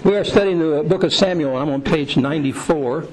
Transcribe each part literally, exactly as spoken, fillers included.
We are studying the book of Samuel, and I'm on page ninety-four,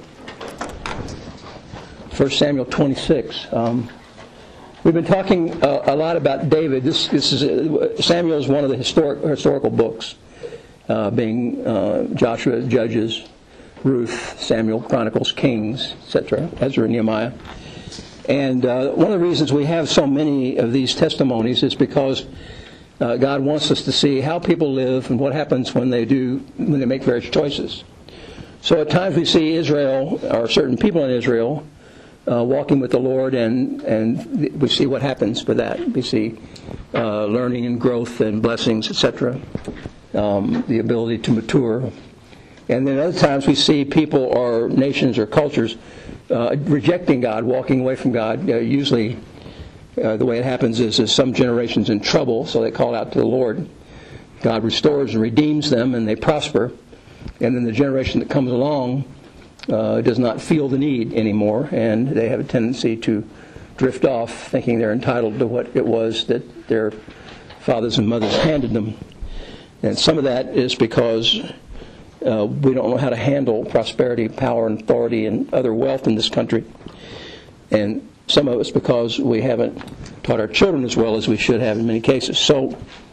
First Samuel twenty-six. Um, we've been talking uh, a lot about David. This, this is uh, Samuel is one of the historic, historical books, uh, being uh, Joshua, Judges, Ruth, Samuel, Chronicles, Kings, et cetera, Ezra, Nehemiah. And uh, one of the reasons we have so many of these testimonies is because Uh, God wants us to see how people live and what happens when they do, when they make various choices. So at times we see Israel, or certain people in Israel, uh, walking with the Lord, and, and we see what happens with that. We see uh, learning and growth and blessings, et cetera. Um, the ability to mature. And then other times we see people or nations or cultures uh, rejecting God, walking away from God, uh, usually. Uh, the way it happens is, is some generation's in trouble, so they call out to the Lord. God restores and redeems them, and they prosper. And then the generation that comes along uh, does not feel the need anymore, and they have a tendency to drift off, thinking they're entitled to what it was that their fathers and mothers handed them. And some of that is because uh, we don't know how to handle prosperity, power, and authority, and other wealth in this country. And some of it's because we haven't taught our children as well as we should have in many cases. So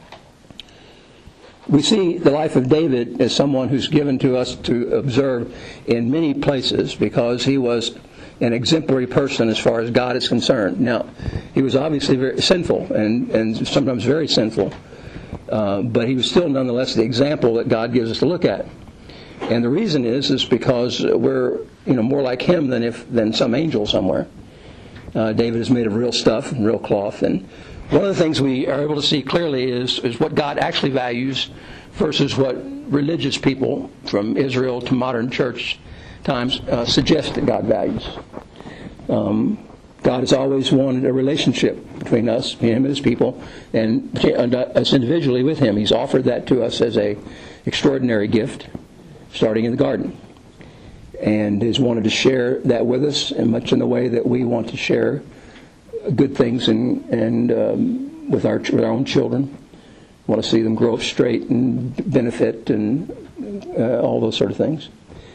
we see the life of David as someone who's given to us to observe in many places because he was an exemplary person as far as God is concerned. Now, he was obviously very sinful and, and sometimes very sinful, uh, but he was still nonetheless the example that God gives us to look at. And the reason is is because we're you know more like him than if than some angel somewhere. Uh, David is made of real stuff and real cloth. And one of the things we are able to see clearly is, is what God actually values versus what religious people from Israel to modern church times uh, suggest that God values. Um, God has always wanted a relationship between us, him and his people, and us individually with him. He's offered that to us as a extraordinary gift, starting in the garden. And has wanted to share that with us, and much in the way that we want to share good things and and um, with our with our own children. We want to see them grow up straight and benefit and uh, all those sort of things.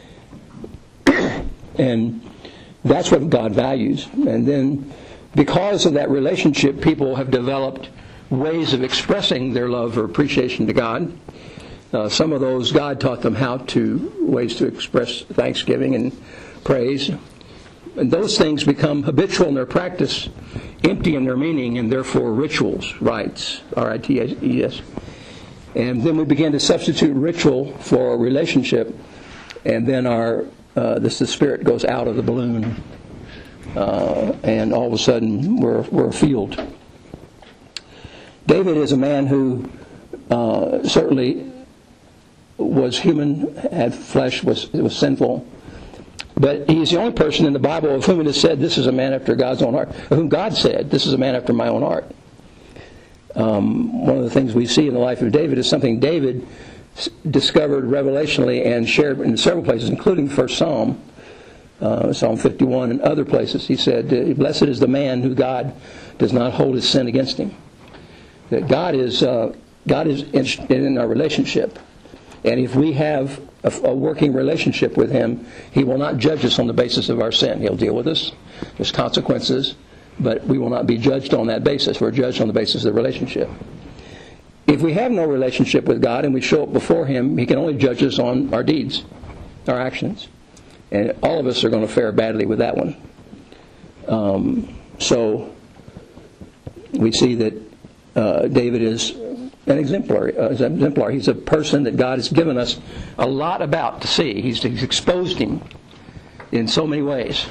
And that's what God values. And then because of that relationship, people have developed ways of expressing their love or appreciation to God. Uh, some of those, God taught them how to, ways to express thanksgiving and praise. And those things become habitual in their practice, empty in their meaning, and therefore rituals, rites, R I T E S. And then we begin to substitute ritual for a relationship, and then our uh, this the spirit goes out of the balloon, uh, and all of a sudden we're, we're afield. David is a man who uh, certainly was human, had flesh, was was sinful. But he's the only person in the Bible of whom it is said, this is a man after God's own heart. Of whom God said, this is a man after my own heart. Um, one of the things we see in the life of David is something David discovered revelationally and shared in several places, including the first Psalm, uh, Psalm fifty-one and other places. He said, blessed is the man who God does not hold his sin against him. That God is, uh, God is interested in our relationship. And if we have a, a working relationship with him, he will not judge us on the basis of our sin. He'll deal with us. There's consequences, but we will not be judged on that basis. We're judged on the basis of the relationship. If we have no relationship with God and we show up before him, he can only judge us on our deeds, our actions. And all of us are going to fare badly with that one. Um, so we see that uh, David is an exemplar, uh, exemplar. He's a person that God has given us a lot about to see. He's, he's exposed him in so many ways.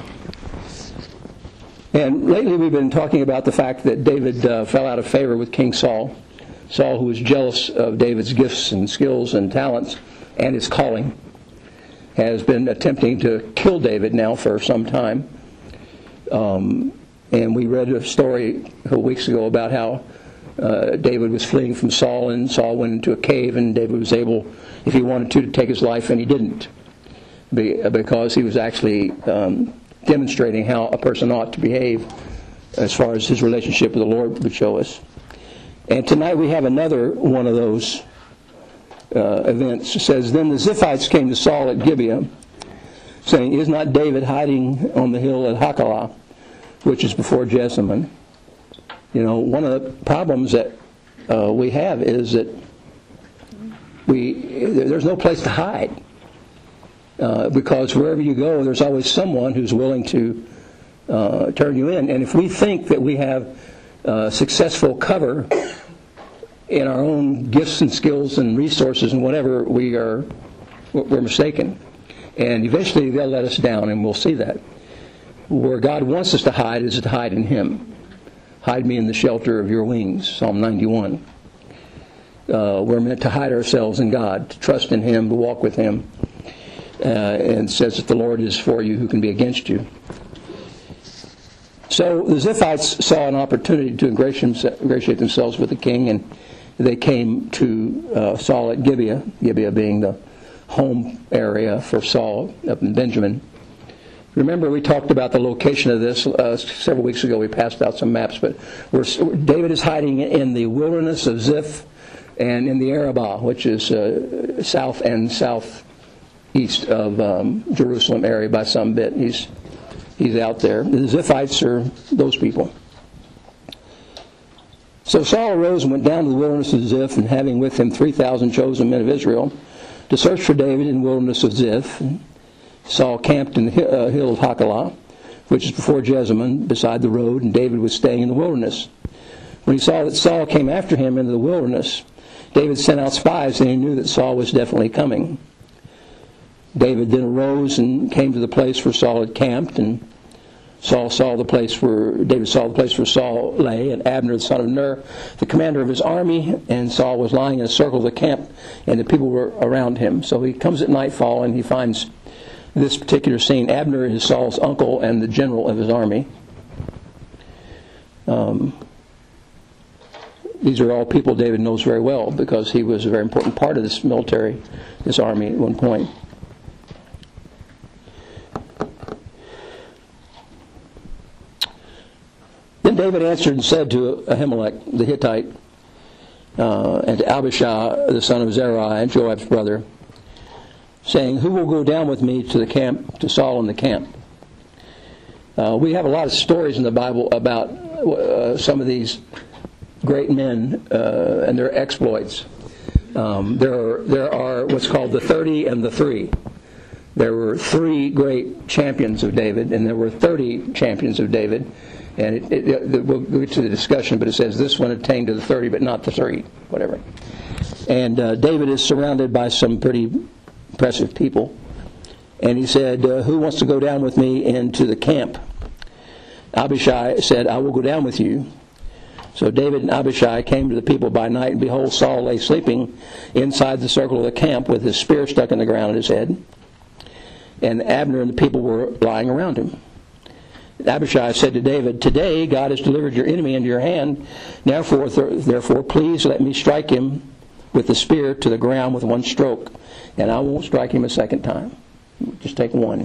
And lately we've been talking about the fact that David uh, fell out of favor with King Saul. Saul, who was jealous of David's gifts and skills and talents and his calling, has been attempting to kill David now for some time. Um, and we read a story a couple weeks ago about how Uh, David was fleeing from Saul, and Saul went into a cave, and David was able, if he wanted to, to take his life, and he didn't, Be, because he was actually um, demonstrating how a person ought to behave as far as his relationship with the Lord would show us. And tonight we have another one of those uh, events. It says, Then the Ziphites came to Saul at Gibeah, saying, Is not David hiding on the hill at Hachilah, which is before Jessamine? You know, one of the problems that uh, we have is that we there's no place to hide. Uh, because wherever you go, there's always someone who's willing to uh, turn you in. And if we think that we have uh, successful cover in our own gifts and skills and resources and whatever, we are we're mistaken. And eventually they'll let us down, and we'll see that. Where God wants us to hide is to hide in Him. Hide me in the shelter of your wings, Psalm ninety-one. Uh, we're meant to hide ourselves in God, to trust in Him, to walk with Him. Uh, and says that the Lord is for you, who can be against you. So the Ziphites saw an opportunity to ingratiate themselves with the king, and they came to uh, Saul at Gibeah, Gibeah being the home area for Saul up in Benjamin. Remember, we talked about the location of this uh, several weeks ago. We passed out some maps, but we're, David is hiding in the wilderness of Ziph and in the Arabah, which is uh, south and south east of um, Jerusalem area by some bit. He's he's out there. The Ziphites are those people. So Saul arose and went down to the wilderness of Ziph, and having with him three thousand chosen men of Israel, to search for David in the wilderness of Ziph. And Saul camped in the uh, hill of Hachilah, which is before Jessamine, beside the road, and David was staying in the wilderness. When he saw that Saul came after him into the wilderness, David sent out spies, and he knew that Saul was definitely coming. David then arose and came to the place where Saul had camped, and Saul saw the place where David saw the place where Saul lay, and Abner the son of Ner, the commander of his army, and Saul was lying in a circle of the camp, and the people were around him. So he comes at nightfall, and he finds this particular scene. Abner is Saul's uncle and the general of his army. Um, these are all people David knows very well, because he was a very important part of this military, this army at one point. Then David answered and said to Ahimelech the Hittite, uh, and to Abishai the son of Zeruiah, Joab's brother, saying, Who will go down with me to the camp, to Saul in the camp? Uh, we have a lot of stories in the Bible about uh, some of these great men uh, and their exploits. Um, there are there are what's called the thirty and the three. There were three great champions of David, and there were thirty champions of David. And it, it, it, we'll get to the discussion, but it says this one attained to the thirty, but not the three, whatever. And uh, David is surrounded by some pretty impressive people. And he said, uh, Who wants to go down with me into the camp? Abishai said, I will go down with you. So David and Abishai came to the people by night, and behold, Saul lay sleeping inside the circle of the camp with his spear stuck in the ground at his head. And Abner and the people were lying around him. Abishai said to David, Today God has delivered your enemy into your hand. Therefore, th- therefore, please let me strike him with the spear to the ground with one stroke, and I won't strike him a second time. Just take one.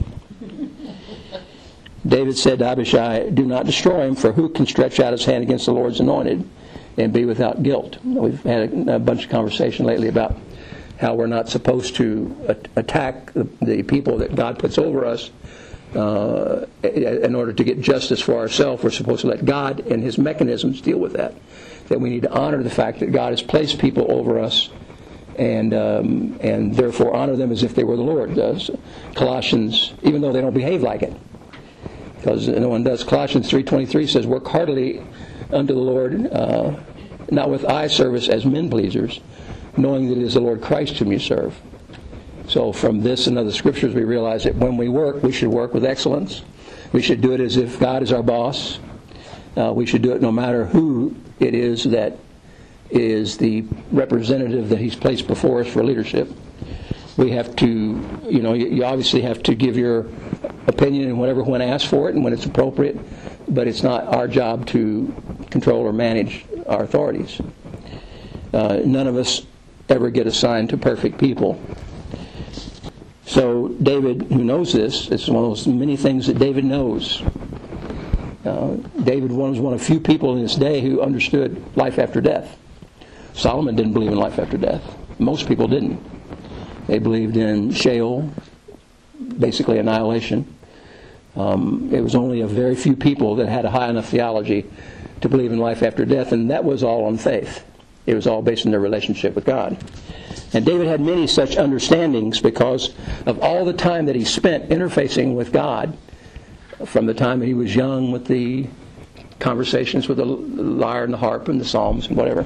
David said to Abishai, Do not destroy him, for who can stretch out his hand against the Lord's anointed and be without guilt? We've had a, a bunch of conversation lately about how we're not supposed to a- attack the, the people that God puts over us. Uh, in order to get justice for ourselves, we're supposed to let God and His mechanisms deal with that. That we need to honor the fact that God has placed people over us, and um, and therefore honor them as if they were the Lord does. Colossians, even though they don't behave like it, because no one does. Colossians three twenty-three says, "Work heartily unto the Lord, uh, not with eye service as men pleasers, knowing that it is the Lord Christ whom you serve." So from this and other scriptures, we realize that when we work, we should work with excellence. We should do it as if God is our boss. Uh, we should do it no matter who it is that is the representative that He's placed before us for leadership. We have to, you know, you, you obviously have to give your opinion and whatever when asked for it and when it's appropriate, but it's not our job to control or manage our authorities. Uh, none of us ever get assigned to perfect people. So David, who knows this, it's one of those many things that David knows. Uh, David was one of few people in his day who understood life after death. Solomon didn't believe in life after death. Most people didn't. They believed in Sheol, basically annihilation. Um, it was only a very few people that had a high enough theology to believe in life after death, and that was all on faith. It was all based on their relationship with God. And David had many such understandings because of all the time that he spent interfacing with God, from the time that he was young with the conversations with the lyre and the harp and the psalms and whatever.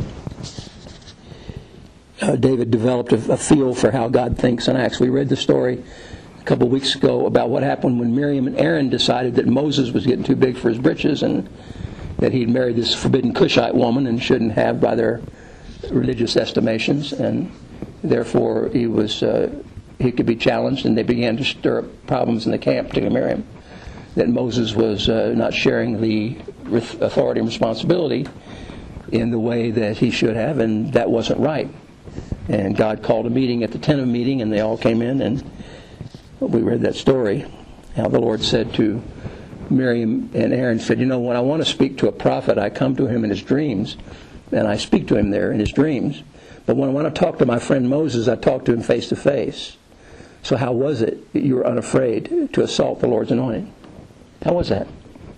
Uh, David developed a, a feel for how God thinks and acts. We read the story a couple of weeks ago about what happened when Miriam and Aaron decided that Moses was getting too big for his britches and that he'd married this forbidden Cushite woman and shouldn't have by their religious estimations, and therefore he was uh, he could be challenged, and they began to stir up problems in the camp, particularly Miriam, that Moses was uh, not sharing the authority and responsibility in the way that he should have, and that wasn't right. And God called a meeting at the tent of meeting, and they all came in, and we read that story, how the Lord said to Miriam and Aaron, said, you know, when I want to speak to a prophet, I come to him in his dreams, and I speak to him there in his dreams. But when I want to talk to my friend Moses, I talk to him face to face. So how was it that you were unafraid to assault the Lord's anointed? How was that?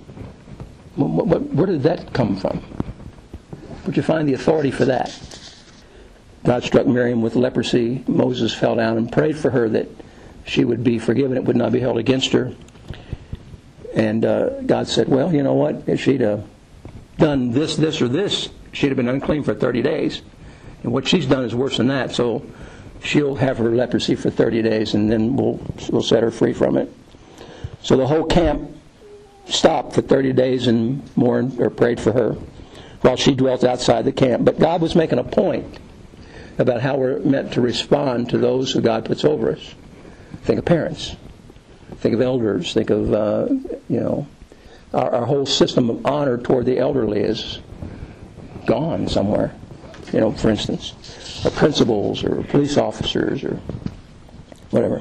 Where did that come from? Where'd you find the authority for that? God struck Miriam with leprosy. Moses fell down and prayed for her that she would be forgiven. It would not be held against her. And uh, God said, well, you know what? If she'd uh, done this, this, or this, she'd have been unclean for thirty days. And what she's done is worse than that. So she'll have her leprosy for thirty days, and then we'll we'll set her free from it. So the whole camp stopped for thirty days and mourned or prayed for her while she dwelt outside the camp. But God was making a point about how we're meant to respond to those who God puts over us. Think of parents. Think of elders. Think of, uh, you know, our, our whole system of honor toward the elderly is gone somewhere. You know, for instance, or principals or police officers or whatever.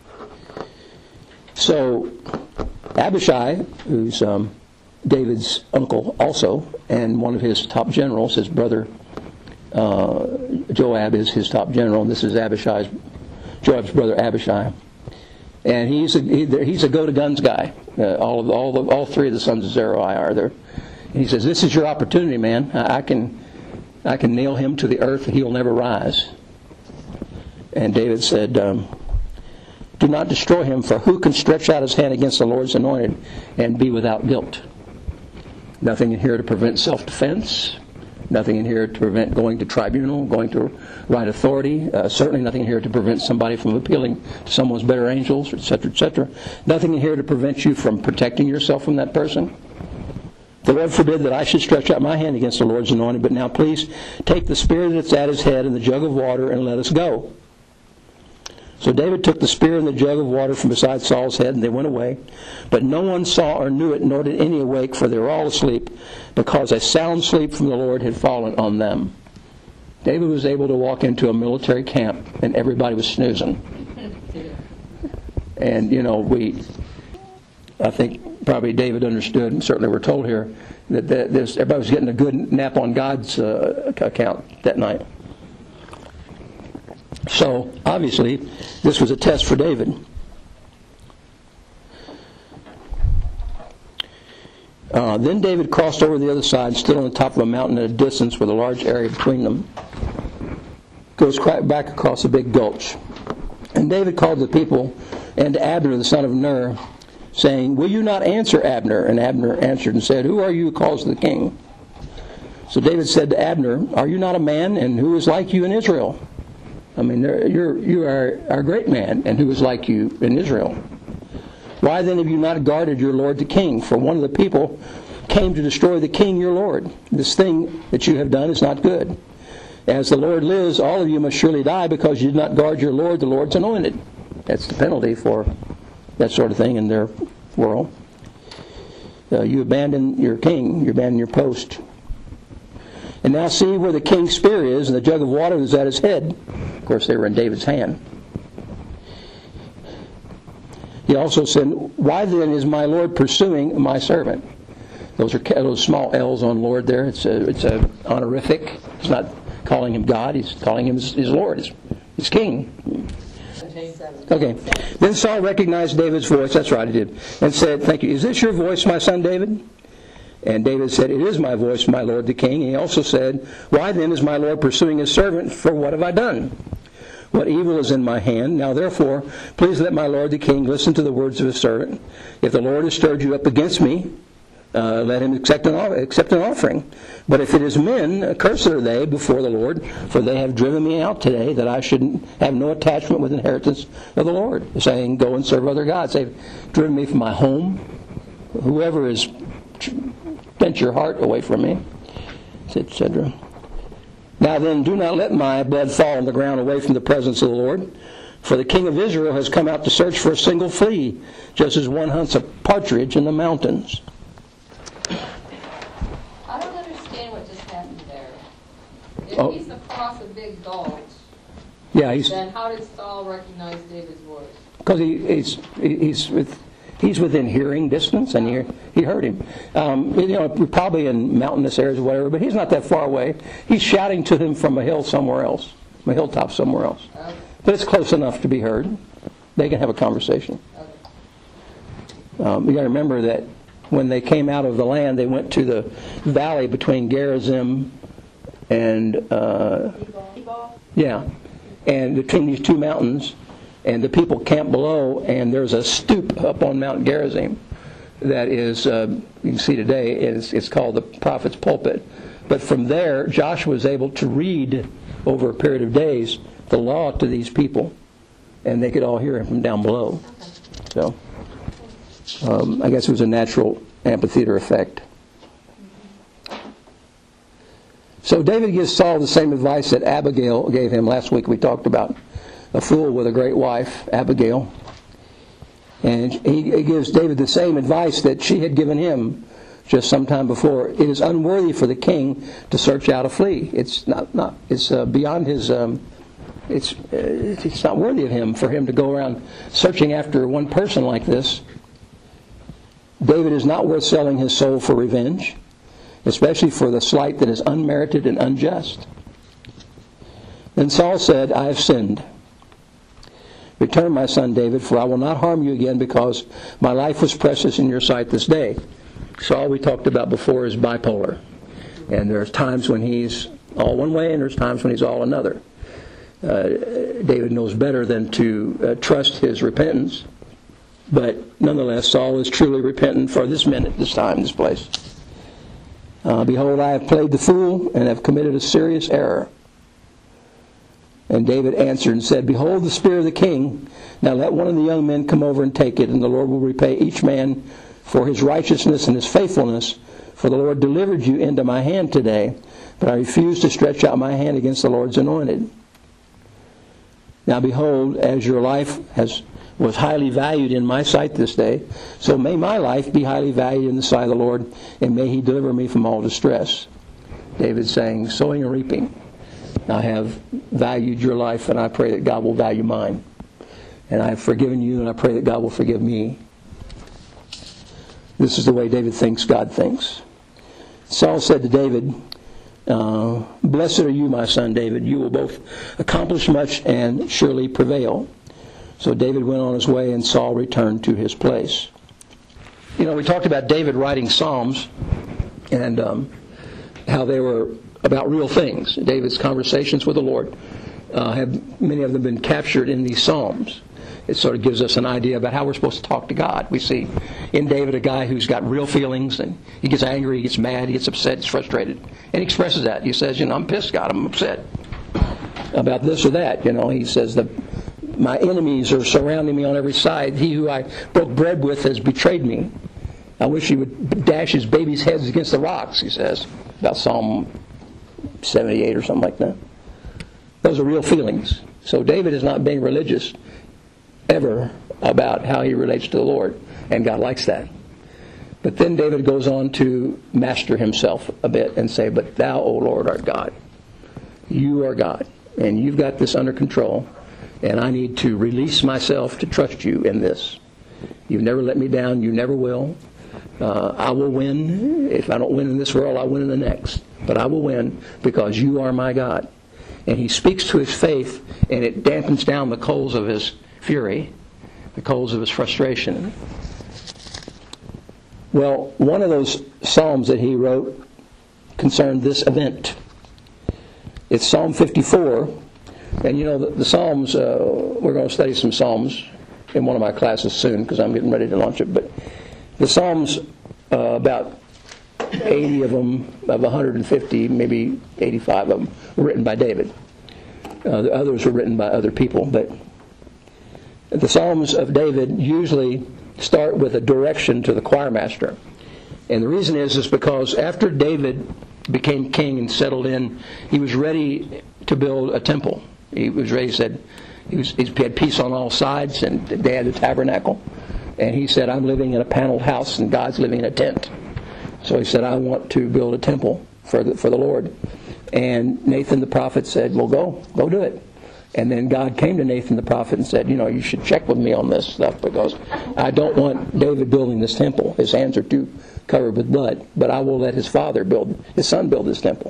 So Abishai, who's um, David's uncle also, and one of his top generals, his brother uh, Joab is his top general, and this is Abishai's, Joab's brother Abishai. And he's a, he, he's a go-to-guns guy. Uh, all of all the, all three of the sons of Zeruiah are there. And he says, "This is your opportunity, man. I, I can I can nail him to the earth, and he'll never rise." And David said, um, "Do not destroy him, for who can stretch out his hand against the Lord's anointed and be without guilt?" Nothing in here to prevent self-defense. Nothing in here to prevent going to tribunal, going to right authority. Uh, certainly nothing in here to prevent somebody from appealing to someone's better angels, et cetera, et cetera. Nothing in here to prevent you from protecting yourself from that person. The Lord forbid that I should stretch out my hand against the Lord's anointed, but now please take the spear that's at his head and the jug of water and let us go. So David took the spear and the jug of water from beside Saul's head, and they went away. But no one saw or knew it, nor did any awake, for they were all asleep, because a sound sleep from the Lord had fallen on them. David was able to walk into a military camp, and everybody was snoozing. And, you know, we, I think probably David understood, and certainly we're told here, that this, everybody was getting a good nap on God's uh, account that night. So, obviously, this was a test for David. Uh, then David crossed over the other side, stood on the top of a mountain at a distance with a large area between them. Goes back across a big gulch. And David called the people and to Abner, the son of Ner, saying, "Will you not answer, Abner?" And Abner answered and said, "Who are you who calls the king?" So David said to Abner, "Are you not a man, and who is like you in Israel?" I mean, you're, you are a great man, and who is like you in Israel. "Why then have you not guarded your lord the king? For one of the people came to destroy the king your lord. This thing that you have done is not good. As the Lord lives, all of you must surely die, because you did not guard your lord, the Lord's anointed." That's the penalty for that sort of thing in their world. Uh, you abandon your king, you abandon your post. "And now see where the king's spear is, and the jug of water is at his head." Of course, they were in David's hand. He also said, "Why then is my Lord pursuing my servant?" Those are those small L's on Lord there. It's a, it's a honorific. It's not calling him God. He's calling him his, his Lord, his, his king. Okay. Then Saul recognized David's voice. That's right, he did. And said, thank you. Is this your voice, my son David? And David said, it is my voice, my lord the king. And he also said, why then is my lord pursuing his servant? For what have I done? What evil is in my hand? Now therefore, please let my lord the king listen to the words of his servant. If the Lord has stirred you up against me, uh, let him accept an, accept an offering. But if it is men, cursed are they before the Lord, for they have driven me out today, that I should have no attachment with inheritance of the Lord, saying, go and serve other gods. They've driven me from my home. Whoever has bent your heart away from me, et cetera. Now then, do not let my blood fall on the ground away from the presence of the Lord. For the king of Israel has come out to search for a single flea, just as one hunts a partridge in the mountains. I don't understand what just happened there. If Oh. he's across a big gulch, Yeah, he's then how did Saul recognize David's voice? because he, he's he's with he's within hearing distance, and he he heard him. Um, you know, probably in mountainous areas or whatever, but he's not that far away. He's shouting to him from a hill somewhere else, a hilltop somewhere else. Okay. But it's close enough to be heard. They can have a conversation. Okay. Um, you got to remember that when they came out of the land, they went to the valley between Gerizim and uh, yeah, and between these two mountains, and the people camped below. And there's a stoop up on Mount Gerizim that is uh, you can see today. It's, it's called the prophet's pulpit. But from there, Joshua was able to read over a period of days the law to these people, and they could all hear him from down below. So um, I guess it was a natural amphitheater effect. So David gives Saul the same advice that Abigail gave him. Last week we talked about a fool with a great wife, Abigail. And he, he gives David the same advice that she had given him just some time before. It is unworthy for the king to search out a flea. It's not, not it's uh, beyond his... Um, It's it's not worthy of him for him to go around searching after one person like this. David is not worth selling his soul for revenge, especially for the slight that is unmerited and unjust. Then Saul said, I have sinned. Return, my son David, for I will not harm you again, because my life was precious in your sight this day. Saul, we talked about before, is bipolar. And there's times when he's all one way, and there's times when he's all another. Uh, David knows better than to uh, trust his repentance. But nonetheless, Saul is truly repentant for this minute, this time, this place. Uh, Behold, I have played the fool and have committed a serious error. And David answered and said, Behold the spear of the king. Now let one of the young men come over and take it, and the Lord will repay each man for his righteousness and his faithfulness. For the Lord delivered you into my hand today, but I refuse to stretch out my hand against the Lord's anointed. Now behold, as your life has was highly valued in my sight this day, so may my life be highly valued in the sight of the Lord, and may he deliver me from all distress. David saying, sowing and reaping. I have valued your life, and I pray that God will value mine. And I have forgiven you, and I pray that God will forgive me. This is the way David thinks God thinks. Saul said to David, Uh, Blessed are you, my son David. You will both accomplish much and surely prevail. So David went on his way, and Saul returned to his place. You know, we talked about David writing Psalms, and um, how they were about real things. David's conversations with the Lord uh, have many of them been captured in these Psalms. It sort of gives us an idea about how we're supposed to talk to God. We see in David a guy who's got real feelings, and he gets angry, he gets mad, he gets upset, he's frustrated. And he expresses that. He says, you know, I'm pissed, God, I'm upset about this or that. You know, he says that my enemies are surrounding me on every side. He who I broke bread with has betrayed me. I wish he would dash his baby's heads against the rocks, he says, about Psalm seventy-eight or something like that. Those are real feelings. So David is not being religious ever about how he relates to the Lord, and God likes that. But then David goes on to master himself a bit and say, but thou, O Lord, art God. You are God, and you've got this under control, and I need to release myself to trust you in this. You've never let me down, you never will. Uh, I will win. If I don't win in this world, I'll win in the next. But I will win because you are my God. And he speaks to his faith, and it dampens down the coals of his fury, the coals of his frustration. Well, one of those psalms that he wrote concerned this event. It's Psalm fifty-four. And you know, the, the Psalms, uh, we're going to study some Psalms in one of my classes soon because I'm getting ready to launch it. But the Psalms, uh, about eighty of them, of one hundred fifty, maybe eighty-five of them, were written by David. Uh, the others were written by other people. But the Psalms of David usually start with a direction to the choir master. And the reason is, is because after David became king and settled in, he was ready to build a temple. He was ready, he said, he, was, he had peace on all sides, and they had the tabernacle. And he said, I'm living in a paneled house, and God's living in a tent. So he said, I want to build a temple for the, for the Lord. And Nathan the prophet said, well, go, go do it. And then God came to Nathan the prophet and said, you know, you should check with me on this stuff because I don't want David building this temple. His hands are too covered with blood. But I will let his father build, his son build this temple.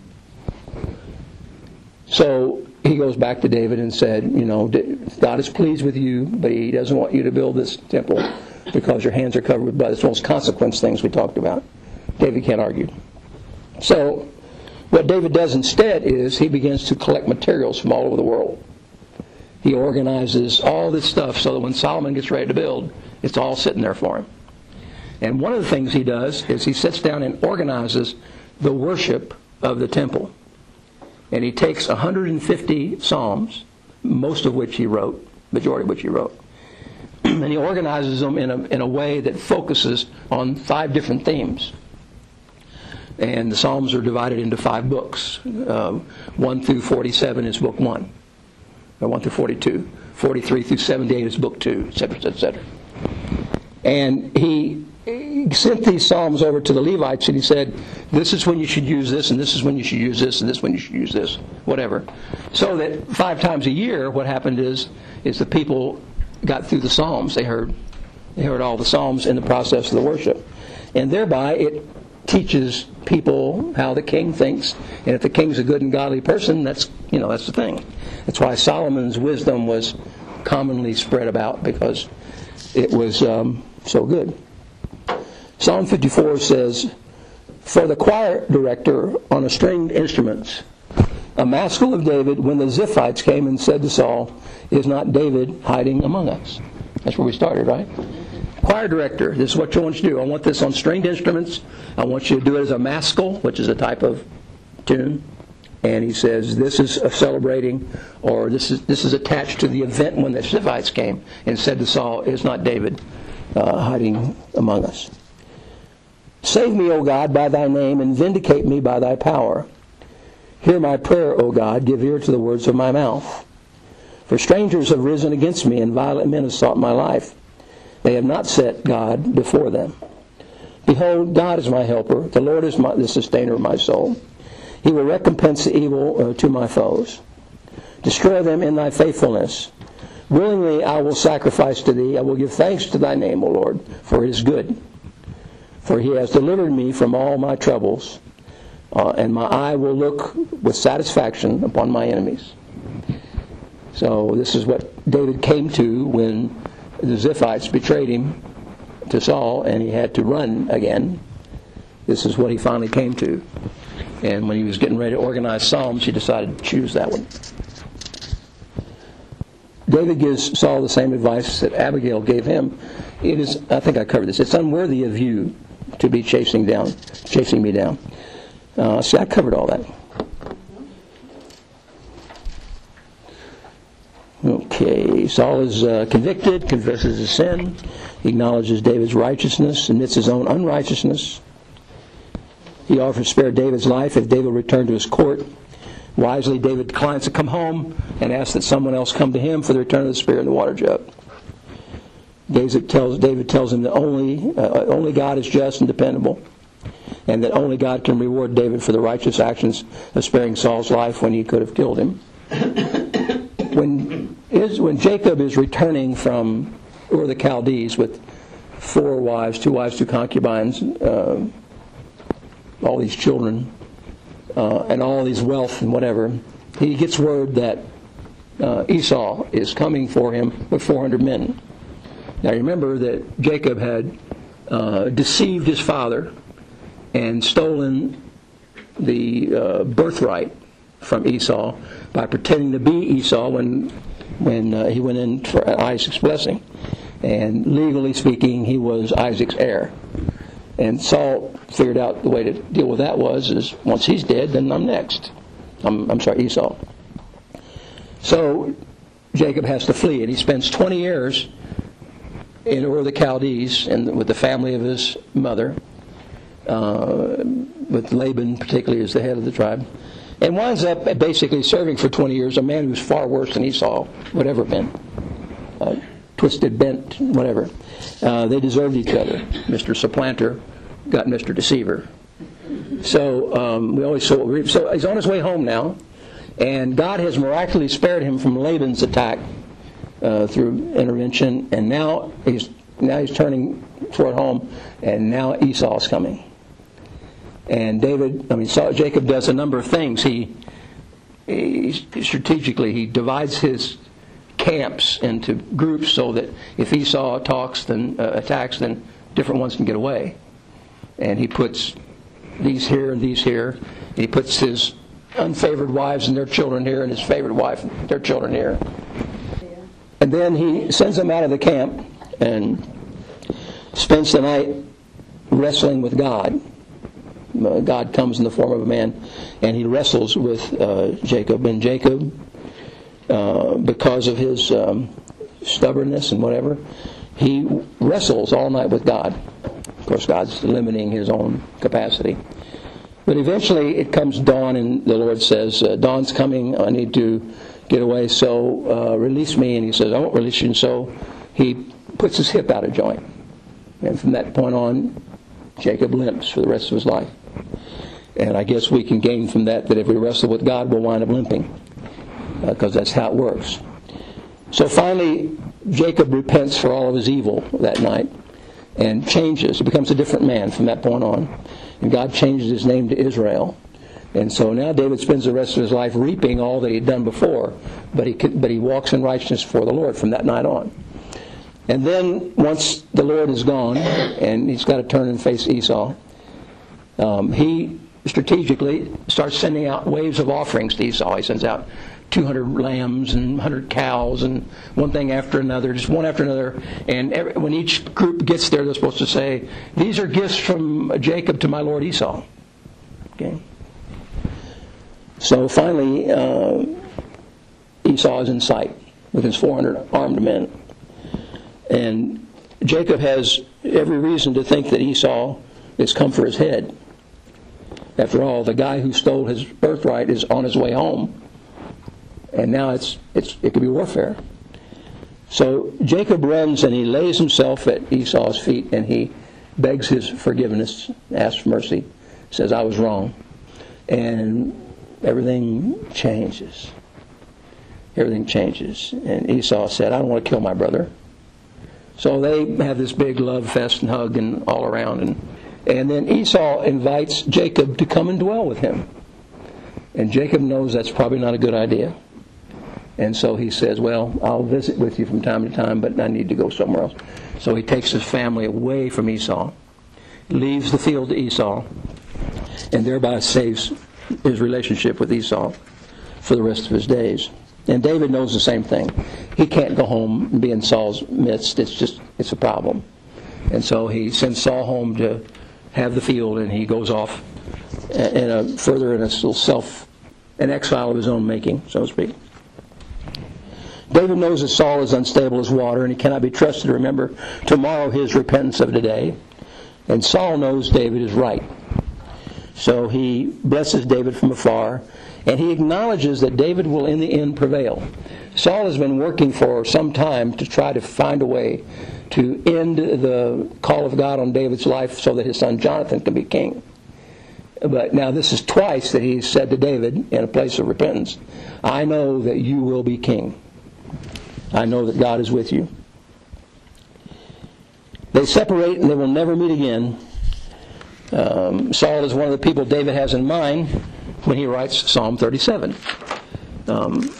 So he goes back to David and said, you know, God is pleased with you, but he doesn't want you to build this temple because your hands are covered with blood. It's one of those consequence things we talked about. David can't argue. So what David does instead is he begins to collect materials from all over the world. He organizes all this stuff so that when Solomon gets ready to build, it's all sitting there for him. And one of the things he does is he sits down and organizes the worship of the temple. And he takes one hundred fifty psalms, most of which he wrote, majority of which he wrote, and he organizes them in a, in a way that focuses on five different themes. And the Psalms are divided into five books. Um, one through forty-seven is book one. Or one through forty-two. forty-three through seventy-eight is book two, et cetera, et cetera. And he, he sent these Psalms over to the Levites, and he said, this is when you should use this, and this is when you should use this, and this is when you should use this, whatever. So that five times a year, what happened is, is the people got through the Psalms. They heard, they heard all the Psalms in the process of the worship. And thereby, it teaches people how the king thinks, and if the king's a good and godly person, that's you know that's the thing. That's why Solomon's wisdom was commonly spread about, because it was um, so good. Psalm fifty-four says, for the choir director on a stringed instruments, a maskil of David, when the Ziphites came and said to Saul, is not David hiding among us? That's where we started, right? Choir director, this is what you want you to do. I want this on stringed instruments. I want you to do it as a maskil, which is a type of tune. And he says, this is a celebrating, or this is this is attached to the event when the Ziphites came and said to Saul, is not David uh, hiding among us? Save me, O God, by thy name, and vindicate me by thy power. Hear my prayer, O God, give ear to the words of my mouth. For strangers have risen against me, and violent men have sought my life. They have not set God before them. Behold, God is my helper. The Lord is my, the sustainer of my soul. He will recompense the evil uh, to my foes. Destroy them in thy faithfulness. Willingly I will sacrifice to thee. I will give thanks to thy name, O Lord, for it is good. For he has delivered me from all my troubles, uh, and my eye will look with satisfaction upon my enemies. So this is what David came to when the Ziphites betrayed him to Saul, and he had to run again. This is what he finally came to. And when he was getting ready to organize Psalms, he decided to choose that one. David gives Saul the same advice that Abigail gave him. It is, I think I covered this, it's unworthy of you to be chasing down, chasing me down. Uh, see, I covered all that. Okay, Saul is uh, convicted, confesses his sin, he acknowledges David's righteousness, admits his own unrighteousness. He offers to spare David's life if David returned to his court. Wisely, David declines to come home and asks that someone else come to him for the return of the spear and the water jug. David tells, David tells him that only, uh, only God is just and dependable, and that only God can reward David for the righteous actions of sparing Saul's life when he could have killed him. When, is, when Jacob is returning from Ur the Chaldees with four wives, two wives, two concubines, uh, all these children, uh, and all these wealth and whatever, he gets word that uh, Esau is coming for him with four hundred men. Now remember that Jacob had uh, deceived his father and stolen the uh, birthright from Esau by pretending to be Esau when when uh, he went in for Isaac's blessing. And legally speaking, he was Isaac's heir. And Saul figured out the way to deal with that was, is once he's dead, then I'm next. I'm, I'm sorry, Esau. So Jacob has to flee, and he spends twenty years in Ur of the Chaldees and with the family of his mother, uh, with Laban particularly as the head of the tribe, and winds up basically serving for twenty years a man who's far worse than Esau would ever have been. Uh, twisted, bent, whatever. Uh, they deserved each other. Mister Supplanter got Mister Deceiver. So um, we always so, so he's on his way home now, and God has miraculously spared him from Laban's attack uh, through intervention, and now he's now he's turning toward home, and now Esau's coming. And David, I mean, Saul, Jacob does a number of things. He, he strategically he divides his camps into groups so that if Esau talks, then uh, attacks, then different ones can get away. And he puts these here and these here. And he puts his unfavored wives and their children here, and his favored wife and their children here. And then he sends them out of the camp and spends the night wrestling with God. Uh, God comes in the form of a man, and he wrestles with uh, Jacob. And Jacob, uh, because of his um, stubbornness and whatever, he wrestles all night with God. Of course, God's limiting his own capacity. But eventually it comes dawn, and the Lord says, uh, dawn's coming, I need to get away, so uh, release me. And he says, I won't release you. And so he puts his hip out of joint. And from that point on, Jacob limps for the rest of his life. And I guess we can gain from that that if we wrestle with God, we'll wind up limping, because uh, that's how it works. So finally, Jacob repents for all of his evil that night and changes. He becomes a different man from that point on. And God changes his name to Israel. And so now David spends the rest of his life reaping all that he'd done before, but he but he walks in righteousness before the Lord from that night on. And then once the Lord is gone and he's got to turn and face Esau, um, he strategically starts sending out waves of offerings to Esau. He sends out two hundred lambs and one hundred cows and one thing after another, just one after another. And every, when each group gets there, they're supposed to say, these are gifts from Jacob to my lord Esau. Okay. So finally, uh, Esau is in sight with his four hundred armed men. And Jacob has every reason to think that Esau has come for his head. After all, the guy who stole his birthright is on his way home. And now it's it's it could be warfare. So Jacob runs and he lays himself at Esau's feet and he begs his forgiveness, asks for mercy, says, I was wrong. And everything changes. Everything changes. And Esau said, I don't want to kill my brother. So they have this big love fest and hug and all around. And, and then Esau invites Jacob to come and dwell with him. And Jacob knows that's probably not a good idea. And so he says, well, I'll visit with you from time to time, but I need to go somewhere else. So he takes his family away from Esau, leaves the field to Esau, and thereby saves his relationship with Esau for the rest of his days. And David knows the same thing. He can't go home and be in Saul's midst. It's just, it's a problem. And so he sends Saul home to have the field, and he goes off in a, further in a self, an exile of his own making, so to speak. David knows that Saul is unstable as water, and he cannot be trusted to remember tomorrow his repentance of today. And Saul knows David is right. So he blesses David from afar, and he acknowledges that David will in the end prevail. Saul has been working for some time to try to find a way to end the call of God on David's life so that his son Jonathan can be king. But now this is twice that he said to David in a place of repentance, I know that you will be king. I know that God is with you. They separate and they will never meet again. Um, Saul is one of the people David has in mind when he writes Psalm thirty-seven. Um,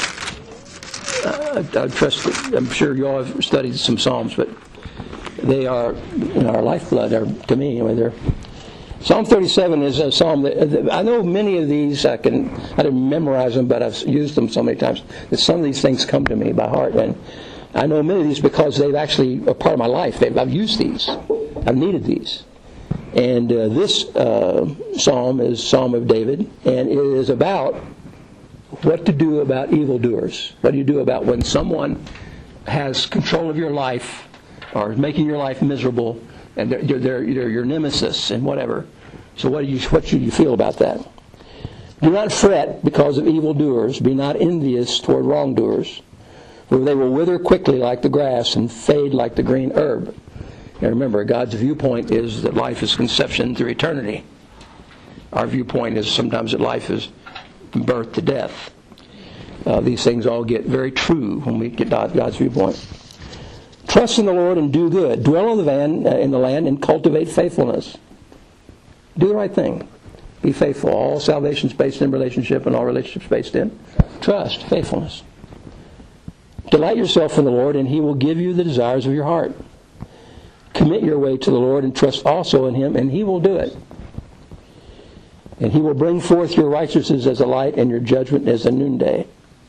I, I trust that, I'm sure you all have studied some Psalms, but they are, you know, our lifeblood. They're, to me, I mean, they're. Psalm thirty-seven is a psalm that, that I know many of these. I can I didn't memorize them, but I've used them so many times that some of these things come to me by heart, and I know many of these because they've actually a part of my life. They've, I've used these. I've needed these. And uh, this uh, psalm is Psalm of David, and it is about what to do about evildoers. What do you do about when someone has control of your life or is making your life miserable, and they're, they're, they're your nemesis and whatever. So what do you what should you feel about that? Do not fret because of evildoers. Be not envious toward wrongdoers, for they will wither quickly like the grass and fade like the green herb. Now remember, God's viewpoint is that life is conception through eternity. Our viewpoint is sometimes that life is birth to death. Uh, these things all get very true when we get God's viewpoint. Trust in the Lord and do good. Dwell in the, van, uh, in the land and cultivate faithfulness. Do the right thing. Be faithful. All salvation is based in relationship, and all relationships based in trust, faithfulness. Delight yourself in the Lord, and He will give you the desires of your heart. Commit your way to the Lord and trust also in Him, and He will do it. And He will bring forth your righteousness as a light and your judgment as a noonday.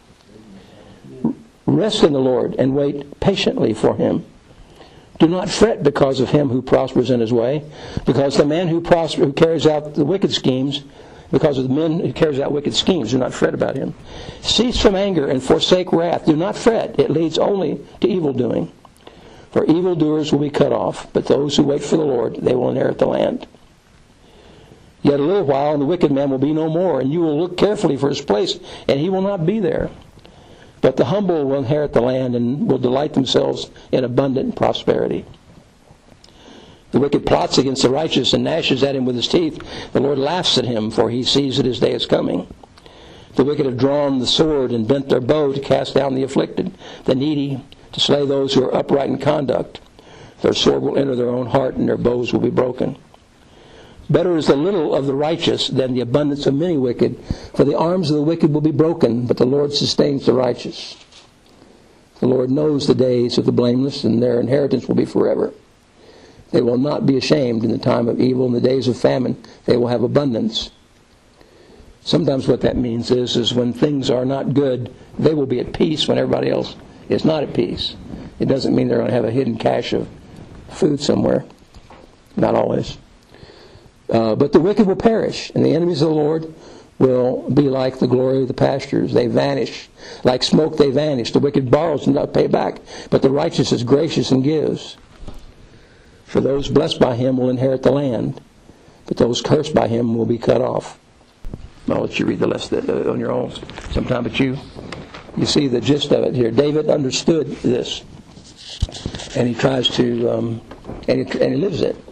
Rest in the Lord and wait patiently for Him. Do not fret because of him who prospers in his way, because the man who prosper, who carries out the wicked schemes, because of the men who carries out wicked schemes, do not fret about him. Cease from anger and forsake wrath. Do not fret. It leads only to evil doing. For evildoers will be cut off, but those who wait for the Lord, they will inherit the land. Yet a little while, and the wicked man will be no more, and you will look carefully for his place, and he will not be there. But the humble will inherit the land and will delight themselves in abundant prosperity. The wicked plots against the righteous and gnashes at him with his teeth. The Lord laughs at him, for He sees that his day is coming. The wicked have drawn the sword and bent their bow to cast down the afflicted, the needy, to slay those who are upright in conduct. Their sword will enter their own heart, and their bows will be broken. Better is the little of the righteous than the abundance of many wicked, for the arms of the wicked will be broken, but the Lord sustains the righteous. The Lord knows the days of the blameless, and their inheritance will be forever. They will not be ashamed in the time of evil. In the days of famine, they will have abundance. Sometimes what that means is, is when things are not good, they will be at peace when everybody else is not at peace. It doesn't mean they're going to have a hidden cache of food somewhere. Not always. Uh, but the wicked will perish, and the enemies of the Lord will be like the glory of the pastures. They vanish. Like smoke they vanish. The wicked borrows and not pay back, but the righteous is gracious and gives. For those blessed by Him will inherit the land, but those cursed by Him will be cut off. I'll let you read the rest on your own sometime, but you you see the gist of it here. David understood this, and he tries to, um, and, he, and he lives it.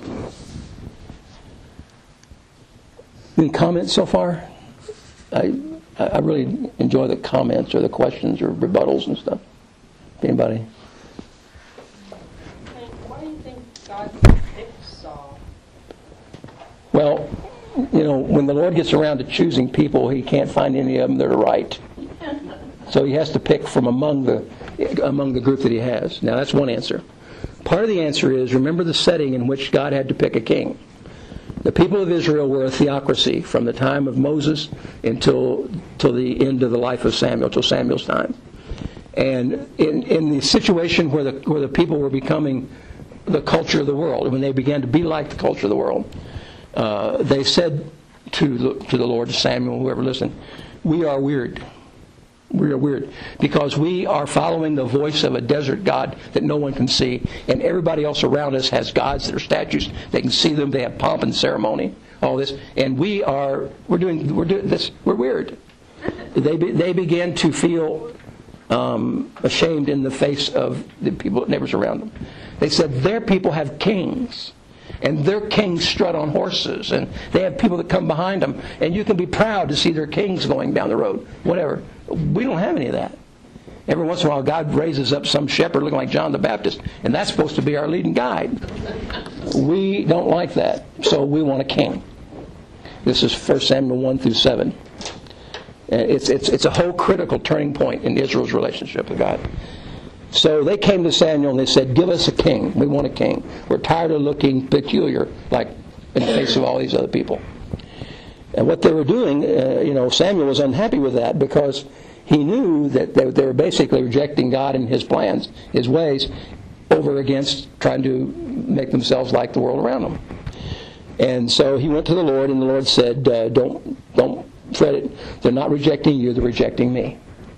Any comments so far? I I really enjoy the comments or the questions or rebuttals and stuff. Anybody? Why do you think God picked Saul? Well, you know, when the Lord gets around to choosing people, He can't find any of them that are right. So He has to pick from among the among the group that He has. Now, that's one answer. Part of the answer is, remember the setting in which God had to pick a king. The people of Israel were a theocracy from the time of Moses until till the end of the life of Samuel, till Samuel's time. And in, in the situation where the where the people were becoming the culture of the world, when they began to be like the culture of the world, uh, they said to the, to the Lord, to Samuel, whoever listened, "We are weird. We are weird because we are following the voice of a desert God that no one can see, and everybody else around us has gods that are statues. They can see them. They have pomp and ceremony, all this, and we are we're doing we're doing this. We're weird." They be, they began to feel um, ashamed in the face of the people, neighbors around them. They said their people have kings. And their kings strut on horses, and they have people that come behind them, and you can be proud to see their kings going down the road, whatever. We don't have any of that. Every once in a while, God raises up some shepherd looking like John the Baptist, and that's supposed to be our leading guide. We don't like that, so we want a king. This is First Samuel one through seven. And it's, it's, it's a whole critical turning point in Israel's relationship with God. So they came to Samuel and they said, give us a king. We want a king. We're tired of looking peculiar, like in the face of all these other people. And what they were doing, uh, you know, Samuel was unhappy with that because he knew that they, they were basically rejecting God and his plans, his ways, over against trying to make themselves like the world around them. And so he went to the Lord, and the Lord said, uh, don't, don't fret it. They're not rejecting you, they're rejecting me.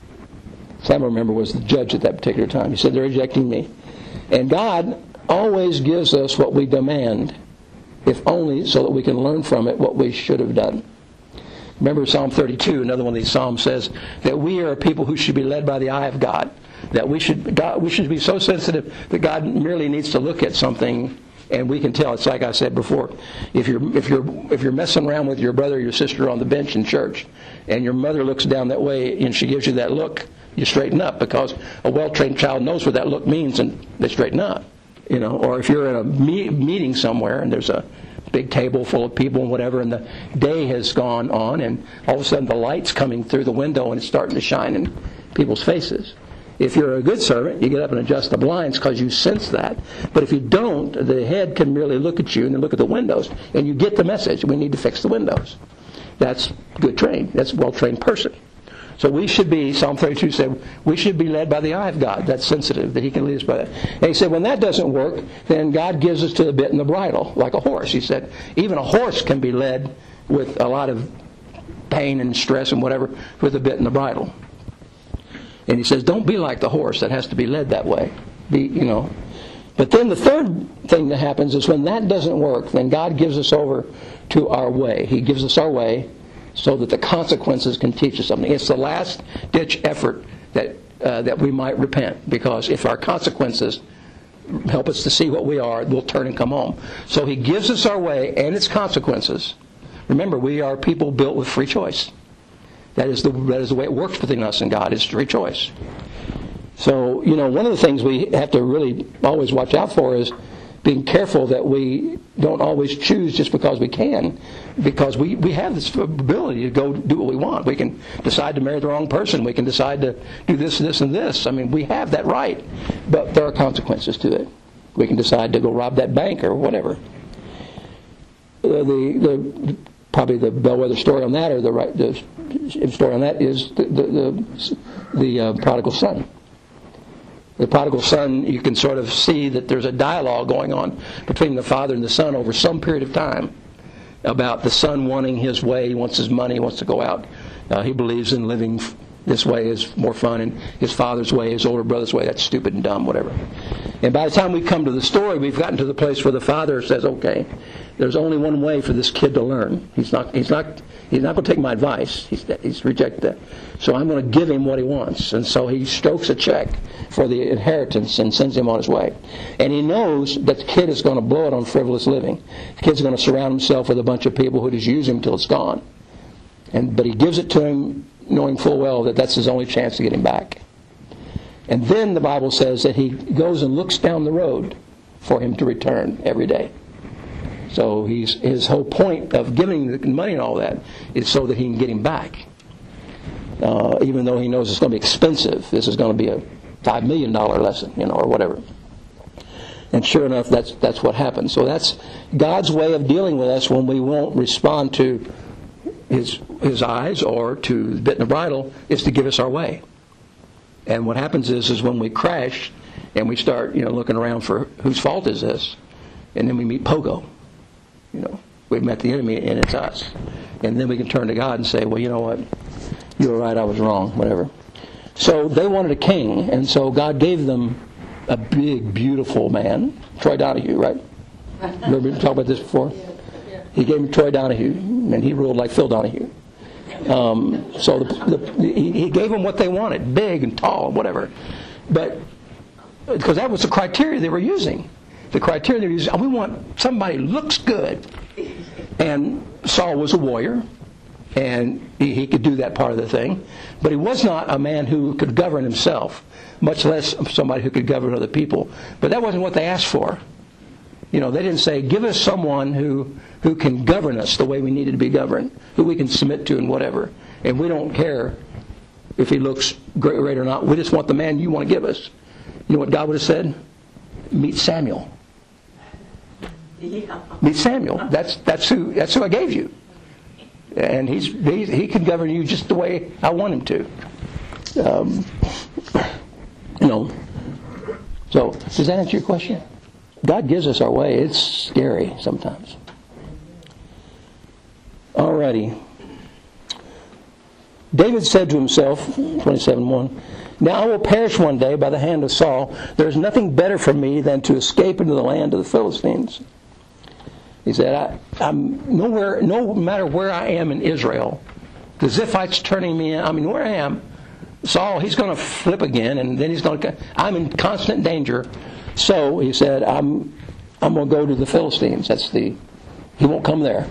Samuel, remember, was the judge at that particular time. He said, they're rejecting me. And God always gives us what we demand, if only so that we can learn from it what we should have done. Remember Psalm thirty-two, another one of these Psalms says that we are a people who should be led by the eye of God. That we should God, we should be so sensitive that God merely needs to look at something and we can tell. It's like I said before, if you're if you're if you're messing around with your brother or your sister on the bench in church, and your mother looks down that way and she gives you that look, you straighten up, because a well-trained child knows what that look means and they straighten up. You know, or if you're in a me- meeting somewhere and there's a big table full of people and whatever, and the day has gone on, and all of a sudden the light's coming through the window and it's starting to shine in people's faces. If you're a good servant, you get up and adjust the blinds because you sense that. But if you don't, the head can merely look at you and then look at the windows, and you get the message. We need to fix the windows. That's good trained. That's a well-trained person. So we should be, Psalm thirty-two said, we should be led by the eye of God. That's sensitive, that he can lead us by that. And he said, when that doesn't work, then God gives us to the bit and the bridle, like a horse. He said, even a horse can be led with a lot of pain and stress and whatever, with the bit and the bridle. And he says, don't be like the horse that has to be led that way. Be, you know. But then the third thing that happens is when that doesn't work, then God gives us over to our way. He gives us our way so that the consequences can teach us something. It's the last ditch effort that uh, that we might repent, because if our consequences help us to see what we are, we'll turn and come home. So he gives us our way and its consequences. Remember, we are people built with free choice. That is the that is the way it works between us and God, is free choice. So, you know, one of the things we have to really always watch out for is being careful that we don't always choose just because we can, because we, we have this ability to go do what we want. We can decide to marry the wrong person. We can decide to do this, this, and this. I mean, we have that right, but there are consequences to it. We can decide to go rob that bank or whatever. Uh, the the probably the bellwether story on that, or the right the story on that, is the the the, the uh, prodigal son. The prodigal son, you can sort of see that there's a dialogue going on between the father and the son over some period of time about the son wanting his way. He wants his money, he wants to go out. Uh, he believes in living this way is more fun, and his father's way, his older brother's way, that's stupid and dumb, whatever. And by the time we come to the story, we've gotten to the place where the father says, okay, there's only one way for this kid to learn. He's not he's not he's not going to take my advice. He's he's rejected that. So I'm going to give him what he wants. And so he strokes a check for the inheritance and sends him on his way. And he knows that the kid is going to blow it on frivolous living. The kid's going to surround himself with a bunch of people who just use him till it's gone. And but he gives it to him knowing full well that that's his only chance to get him back. And then the Bible says that he goes and looks down the road for him to return every day. So he's, his whole point of giving the money and all that is so that he can get him back. Uh, even though he knows it's going to be expensive. This is going to be a five million dollars lesson, you know, or whatever. And sure enough, that's that's what happens. So that's God's way of dealing with us when we won't respond to his his eyes or to the bit and the bridle, is to give us our way. And what happens is, is when we crash and we start, you know, looking around for whose fault is this, and then we meet Pogo. You know, we've met the enemy and it's us. And then we can turn to God and say, well, you know what? You were right, I was wrong, whatever. So they wanted a king, and so God gave them a big, beautiful man. Troy Donahue, right? Remember we talked about this before? He gave him Troy Donahue, and he ruled like Phil Donahue. Um, so the, the, he, he gave them what they wanted, big and tall, whatever. But because that was the criteria they were using. The criteria they were using, we want somebody who looks good. And Saul was a warrior, and he, he could do that part of the thing. But he was not a man who could govern himself, much less somebody who could govern other people. But that wasn't what they asked for. You know, they didn't say, give us someone who, who can govern us the way we needed to be governed, who we can submit to and whatever. And we don't care if he looks great, great or not. We just want the man you want to give us. You know what God would have said? Meet Samuel. Yeah. Meet Samuel. That's that's who that's who I gave you. And he's he, he can govern you just the way I want him to. Um, you know. So does that answer your question? God gives us our way. It's scary sometimes. Alrighty. David said to himself, twenty-seven one, now I will perish one day by the hand of Saul. There is nothing better for me than to escape into the land of the Philistines. He said, I, I'm nowhere, no matter where I am in Israel, the Ziphites turning me in. I mean, where I am, Saul, he's going to flip again, and then he's going to. I'm in constant danger. So he said, I'm, I'm going to go to the Philistines. That's the. He won't come there.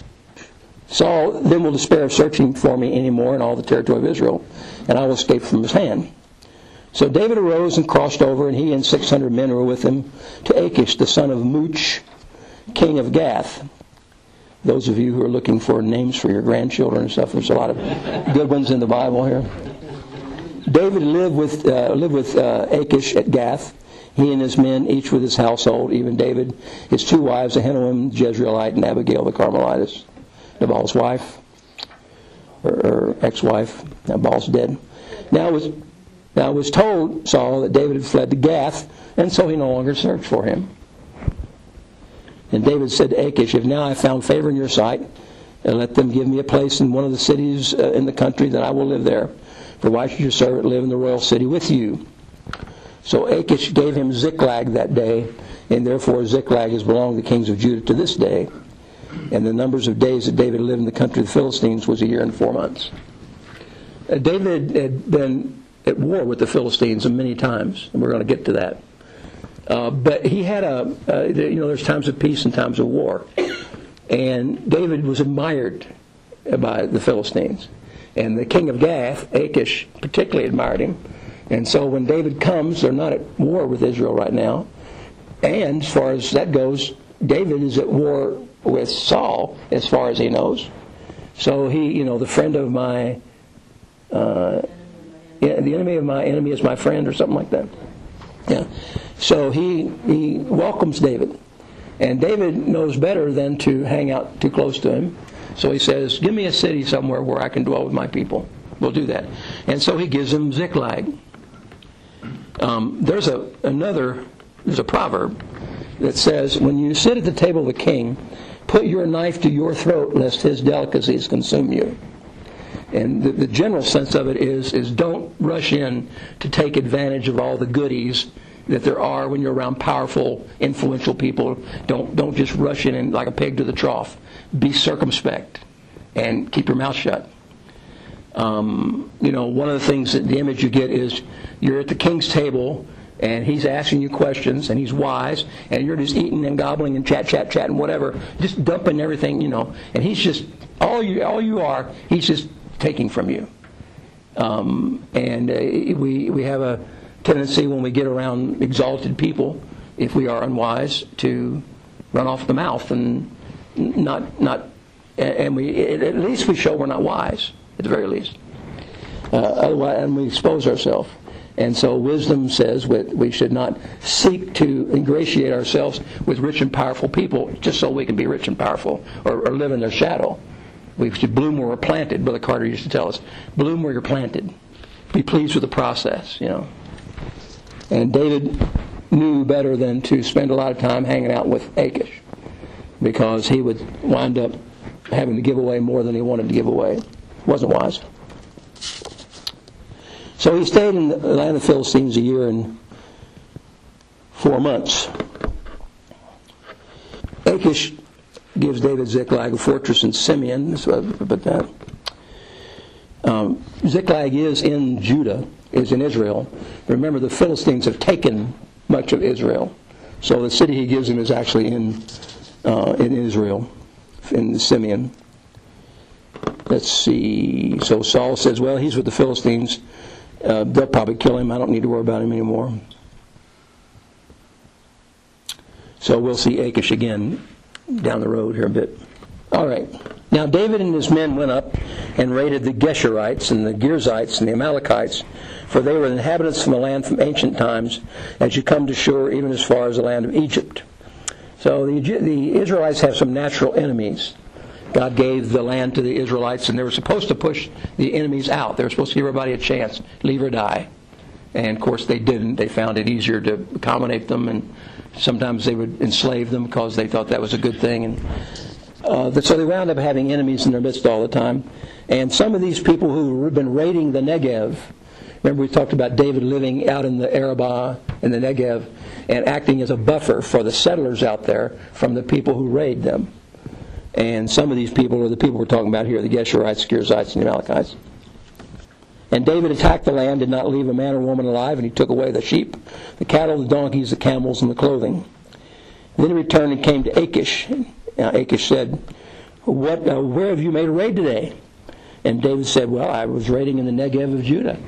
Saul then will despair of searching for me anymore in all the territory of Israel, and I will escape from his hand. So David arose and crossed over, and he and six hundred men were with him, to Achish, the son of Much, king of Gath. Those of you who are looking for names for your grandchildren and stuff, there's a lot of good ones in the Bible here. David lived with uh, lived with uh, Achish at Gath, he and his men, each with his household, even David, his two wives, Ahinoam the Jezreelite and Abigail the Carmelitess, Nabal's wife, or, or ex-wife. Nabal's dead. Now it was now it was told Saul that David had fled to Gath, and so he no longer searched for him. And David said to Achish, if now I have found favor in your sight, and let them give me a place in one of the cities uh, in the country, that I will live there. For why should your servant live in the royal city with you? So Achish gave him Ziklag that day, and therefore Ziklag has belonged to the kings of Judah to this day. And the numbers of days that David lived in the country of the Philistines was a year and four months. Uh, David had been at war with the Philistines many times, and we're going to get to that. Uh, but he had a, uh, you know, there's times of peace and times of war. And David was admired by the Philistines. And the king of Gath, Achish, particularly admired him. And so when David comes, they're not at war with Israel right now. And as far as that goes, David is at war with Saul, as far as he knows. So he, you know, the friend of my, uh, yeah, the enemy of my enemy is my friend, or something like that. Yeah. So he he welcomes David. And David knows better than to hang out too close to him. So he says, give me a city somewhere where I can dwell with my people. We'll do that. And so he gives him Ziklag. Um, there's a another, there's a proverb that says, when you sit at the table of the king, put your knife to your throat lest his delicacies consume you. And the, the general sense of it is, is don't rush in to take advantage of all the goodies that there are when you're around powerful, influential people. Don't don't just rush in and like a pig to the trough. Be circumspect and keep your mouth shut. Um, you know, one of the things that the image you get is you're at the king's table and he's asking you questions and he's wise and you're just eating and gobbling and chat, chat, chat and whatever, just dumping everything, you know, and he's just, all you all you are, he's just taking from you. Um, and uh, we we have a tendency when we get around exalted people, if we are unwise, to run off the mouth and not not, and we at least we show we're not wise, at the very least. Uh, otherwise, and we expose ourselves. And so wisdom says we, we should not seek to ingratiate ourselves with rich and powerful people just so we can be rich and powerful or, or live in their shadow. We should bloom where we're planted. Brother Carter used to tell us, bloom where you're planted. Be pleased with the process, you know. And David knew better than to spend a lot of time hanging out with Achish, because he would wind up having to give away more than he wanted to give away. Wasn't wise. So he stayed in the land of the Philistines a year and four months. Achish gives David Ziklag, a fortress in Simeon. That's what I put that. Um, Ziklag is in Judah, is in Israel. Remember, the Philistines have taken much of Israel. So the city he gives him is actually in uh, in Israel, in Simeon. Let's see. So Saul says, well, he's with the Philistines. Uh, they'll probably kill him. I don't need to worry about him anymore. So we'll see Achish again down the road here a bit. All right. Now David and his men went up and raided the Geshurites and the Girzites and the Amalekites, for they were inhabitants from the land from ancient times, as you come to Shur, even as far as the land of Egypt. So the, the Israelites have some natural enemies. God gave the land to the Israelites, and they were supposed to push the enemies out. They were supposed to give everybody a chance, leave or die. And of course they didn't. They found it easier to accommodate them, and sometimes they would enslave them because they thought that was a good thing. And uh, so they wound up having enemies in their midst all the time. And some of these people who had been raiding the Negev, remember we talked about David living out in the Arabah and the Negev and acting as a buffer for the settlers out there from the people who raid them. And some of these people are the people we're talking about here, the Geshurites, Girzites, and the Amalekites. And David attacked the land, did not leave a man or woman alive, and he took away the sheep, the cattle, the donkeys, the camels, and the clothing. Then he returned and came to Achish. Now Achish said, "What? Uh, where have you made a raid today?" And David said, "Well, I was raiding in the Negev of Judah,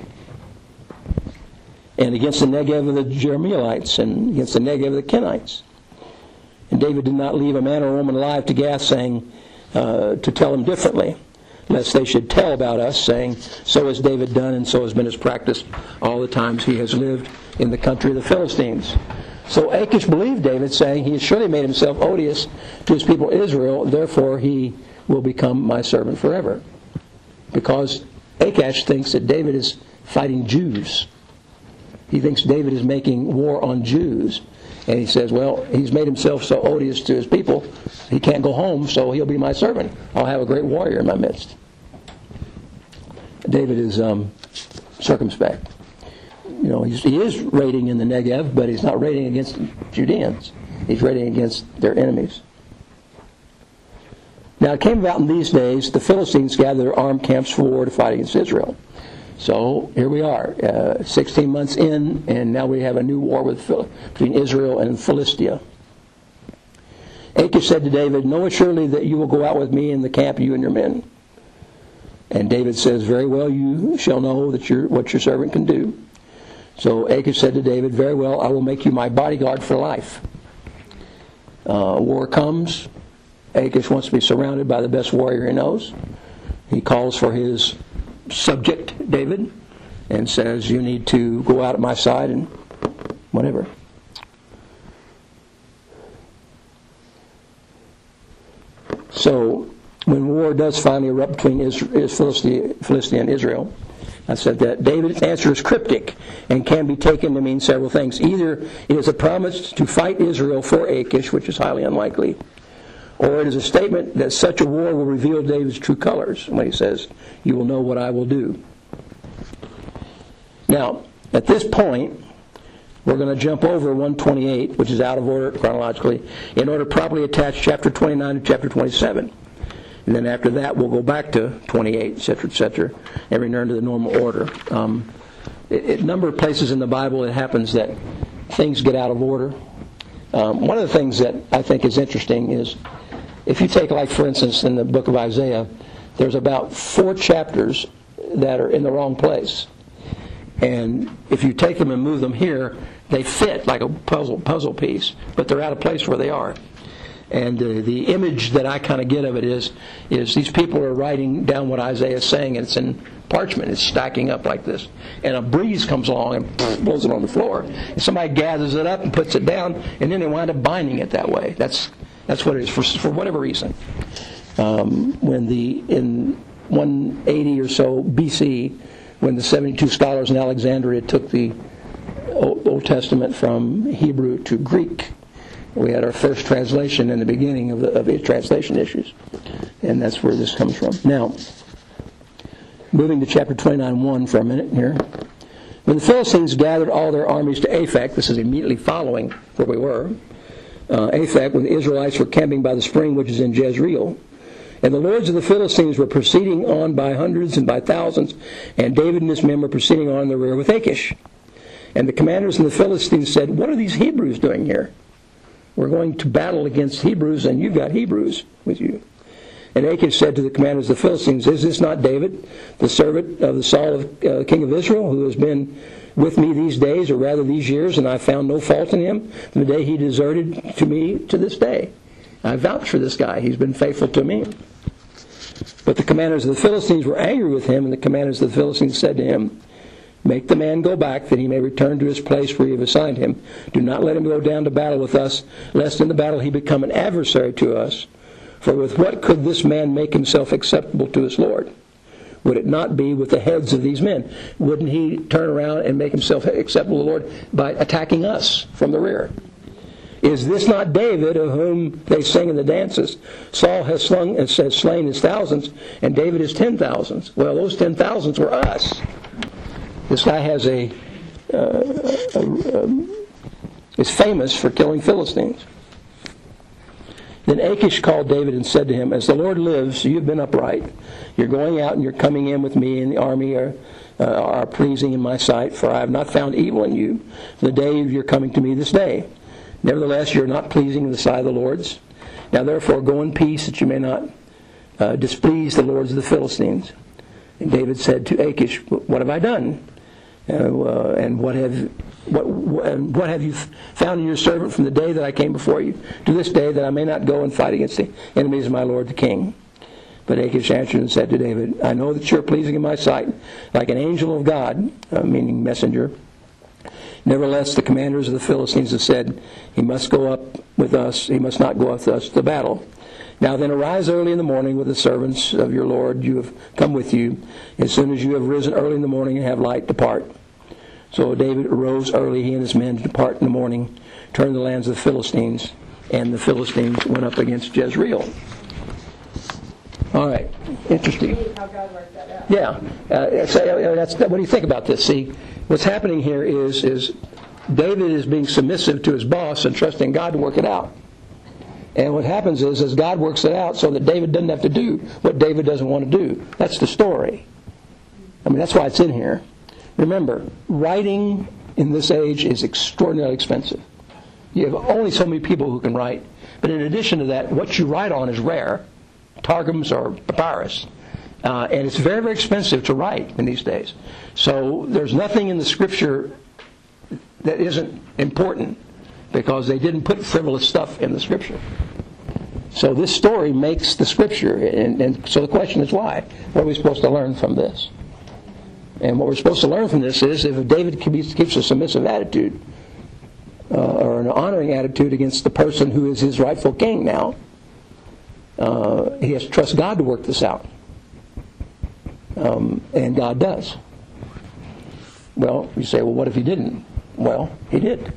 and against the Negev of the Jerahmeelites, and against the Negev of the Kenites." And David did not leave a man or woman alive to Gath, saying, uh, to tell him differently, lest they should tell about us, saying, "So has David done, and so has been his practice all the times he has lived in the country of the Philistines." So Achish believed David, saying, "He has surely made himself odious to his people Israel, therefore he will become my servant forever." Because Achish thinks that David is fighting Jews. He thinks David is making war on Jews. And he says, well, he's made himself so odious to his people, he can't go home, so he'll be my servant. I'll have a great warrior in my midst. David is um, circumspect. You know, he's, he is raiding in the Negev, but he's not raiding against Judeans. He's raiding against their enemies. Now it came about in these days, the Philistines gathered their armed camps for war to fight against Israel. So here we are, uh, sixteen months in, and now we have a new war with between Israel and Philistia. Achish said to David, "Know assuredly that you will go out with me in the camp, you and your men." And David says, "Very well, you shall know that you're, what your servant can do." So Achish said to David, "Very well, I will make you my bodyguard for life." Uh, war comes. Achish wants to be surrounded by the best warrior he knows. He calls for his subject, David, and says, "You need to go out at my side and whatever." So when war does finally erupt between Israel, Philistia and Israel, I said that David's answer is cryptic and can be taken to mean several things. Either it is a promise to fight Israel for Achish, which is highly unlikely, or it is a statement that such a war will reveal David's true colors when he says, "You will know what I will do." Now, at this point, we're going to jump over one twenty-eight, which is out of order chronologically, in order to properly attach chapter twenty-nine to chapter twenty-seven. And then after that, we'll go back to twenty-eight, et cetera, et cetera, and return to the normal order. Um, a number of places in the Bible it happens that things get out of order. Um, one of the things that I think is interesting is, if you take, like, for instance, in the book of Isaiah, there's about four chapters that are in the wrong place. And if you take them and move them here, they fit like a puzzle puzzle piece, but they're out of place where they are. And uh, the image that I kind of get of it is, is these people are writing down what Isaiah is saying, and it's in parchment. It's stacking up like this. And a breeze comes along and pff, blows it on the floor. And somebody gathers it up and puts it down, and then they wind up binding it that way. That's That's what it is, for, for whatever reason. Um, when the in one eighty or so B C, when the seventy-two scholars in Alexandria took the Old, Old Testament from Hebrew to Greek, we had our first translation in the beginning of the, of the translation issues. And that's where this comes from. Now, moving to chapter twenty-nine one for a minute here. When the Philistines gathered all their armies to Aphek, this is immediately following where we were, Uh, Aphek, when the Israelites were camping by the spring which is in Jezreel. And the lords of the Philistines were proceeding on by hundreds and by thousands, and David and his men were proceeding on in the rear with Achish. And the commanders in the Philistines said, "What are these Hebrews doing here? We're going to battle against Hebrews, and you've got Hebrews with you." And Achish said to the commanders of the Philistines, "Is this not David, the servant of the Saul, of, uh, king of Israel, who has been with me these days, or rather these years, and I found no fault in him from the day he deserted to me to this day. I vouch for this guy. He's been faithful to me. But the commanders of the Philistines were angry with him, and the commanders of the Philistines said to him, make the man go back, that he may return to his place where you have assigned him. Do not let him go down to battle with us, lest in the battle he become an adversary to us. For with what could this man make himself acceptable to his Lord? Would it not be with the heads of these men? Wouldn't he turn around and make himself acceptable to the Lord by attacking us from the rear? Is this not David, of whom they sing in the dances? Saul has, slung, has slain his thousands, and David his ten thousands. Well, those ten thousands were us. This guy has a, uh, a, a is famous for killing Philistines. Then Achish called David and said to him, as the Lord lives, you have been upright. You're going out and you're coming in with me, and the army are, uh, are pleasing in my sight, for I have not found evil in you the day of your coming to me this day. Nevertheless, you're not pleasing in the sight of the Lord's. Now therefore go in peace, that you may not uh, displease the lords of the Philistines. And David said to Achish, what have I done? Uh, uh, and what have what what have you found in your servant from the day that I came before you to this day, that I may not go and fight against the enemies of my lord the king? But Achish answered and said to David, I know that you're pleasing in my sight, like an angel of God, uh, meaning messenger. Nevertheless, the commanders of the Philistines have said, he must go up with us, he must not go up with us to battle. Now then, arise early in the morning with the servants of your Lord you have come with you. As soon as you have risen early in the morning and have light, depart. So David arose early, he and his men, to depart in the morning, turned the lands of the Philistines, and the Philistines went up against Jezreel. All right, interesting. How God worked that out. Yeah, uh, so, uh, that's, what do you think about this? See, what's happening here is is David is being submissive to his boss and trusting God to work it out. And what happens is, is God works it out so that David doesn't have to do what David doesn't want to do. That's the story. I mean, that's why it's in here. Remember, writing in this age is extraordinarily expensive. You have only so many people who can write. But in addition to that, what you write on is rare. Targums or papyrus. Uh, and it's very, very expensive to write in these days. So there's nothing in the Scripture that isn't important, because they didn't put frivolous stuff in the Scripture. So this story makes the Scripture. And, and so the question is why? What are we supposed to learn from this? And what we're supposed to learn from this is, if David keeps a submissive attitude, uh, or an honoring attitude against the person who is his rightful king now, uh, he has to trust God to work this out. Um, and God does. Well, you say, well, what if he didn't? Well, he did.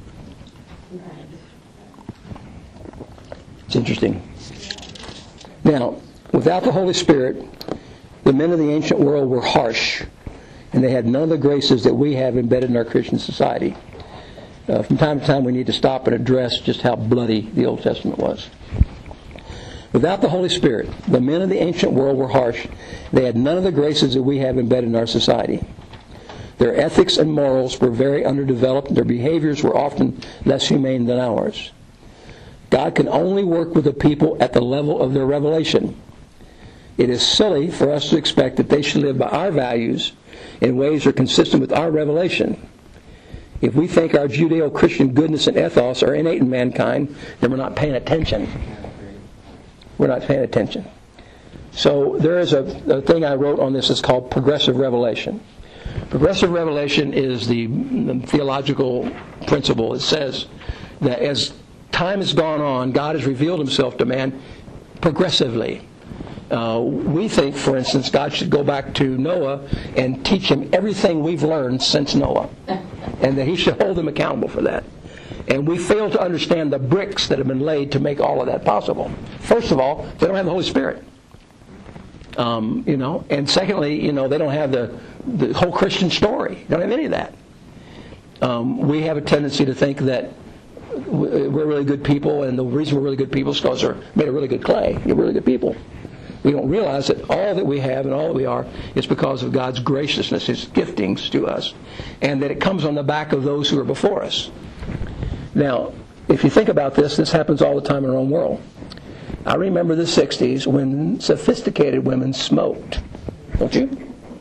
It's interesting. Now, without the Holy Spirit, the men of the ancient world were harsh, and they had none of the graces that we have embedded in our Christian society. Uh, from time to time, we need to stop and address just how bloody the Old Testament was. Without the Holy Spirit, the men of the ancient world were harsh. They had none of the graces that we have embedded in our society. Their ethics and morals were very underdeveloped. Their behaviors were often less humane than ours. God can only work with the people at the level of their revelation. It is silly for us to expect that they should live by our values in ways that are consistent with our revelation. If we think our Judeo-Christian goodness and ethos are innate in mankind, then we're not paying attention. We're not paying attention. So there is a, a thing I wrote on this. It's called progressive revelation. Progressive revelation is the, the theological principle. It says that as time has gone on, God has revealed himself to man progressively. Uh, we think, for instance, God should go back to Noah and teach him everything we've learned since Noah, and that he should hold him accountable for that. And we fail to understand the bricks that have been laid to make all of that possible. First of all, they don't have the Holy Spirit. Um, you know, and secondly, you know, they don't have the, the whole Christian story. They don't have any of that. Um, we have a tendency to think that we're really good people, and the reason we're really good people is because they're made of really good clay. You're really good people. We don't realize that all that we have and all that we are is because of God's graciousness, his giftings to us, and that it comes on the back of those who are before us. Now, if you think about this, this happens all the time in our own world. I remember the sixties when sophisticated women smoked. Don't you?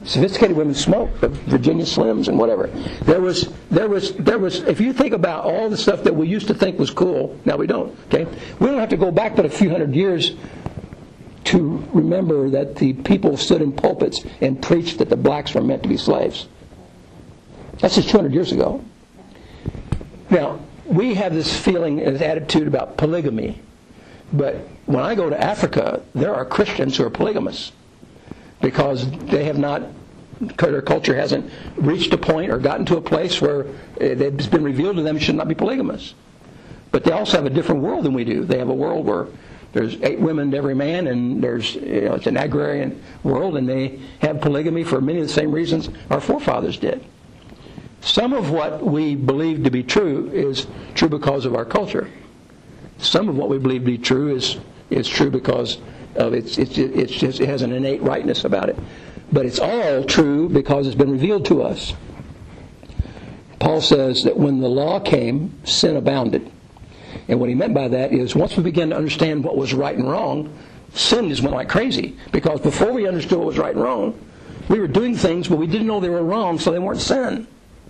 Sophisticated women smoked, the Virginia Slims and whatever. There was, there was, there was. If you think about all the stuff that we used to think was cool, now we don't. Okay, we don't have to go back but a few hundred years to remember that the people stood in pulpits and preached that the blacks were meant to be slaves. That's just two hundred years ago. Now, we have this feeling and this attitude about polygamy, but when I go to Africa, there are Christians who are polygamous because they have not, their culture hasn't reached a point or gotten to a place where it's been revealed to them should not be polygamous. But they also have a different world than we do. They have a world where there's eight women to every man, and there's, you know, it's an agrarian world, and they have polygamy for many of the same reasons our forefathers did. Some of what we believe to be true is true because of our culture. Some of what we believe to be true is is true because of its it's it's just, it has an innate rightness about it. But it's all true because it's been revealed to us. Paul says that when the law came, sin abounded. And what he meant by that is once we began to understand what was right and wrong, sin just went like crazy. Because before we understood what was right and wrong, we were doing things, but we didn't know they were wrong, so they weren't sin.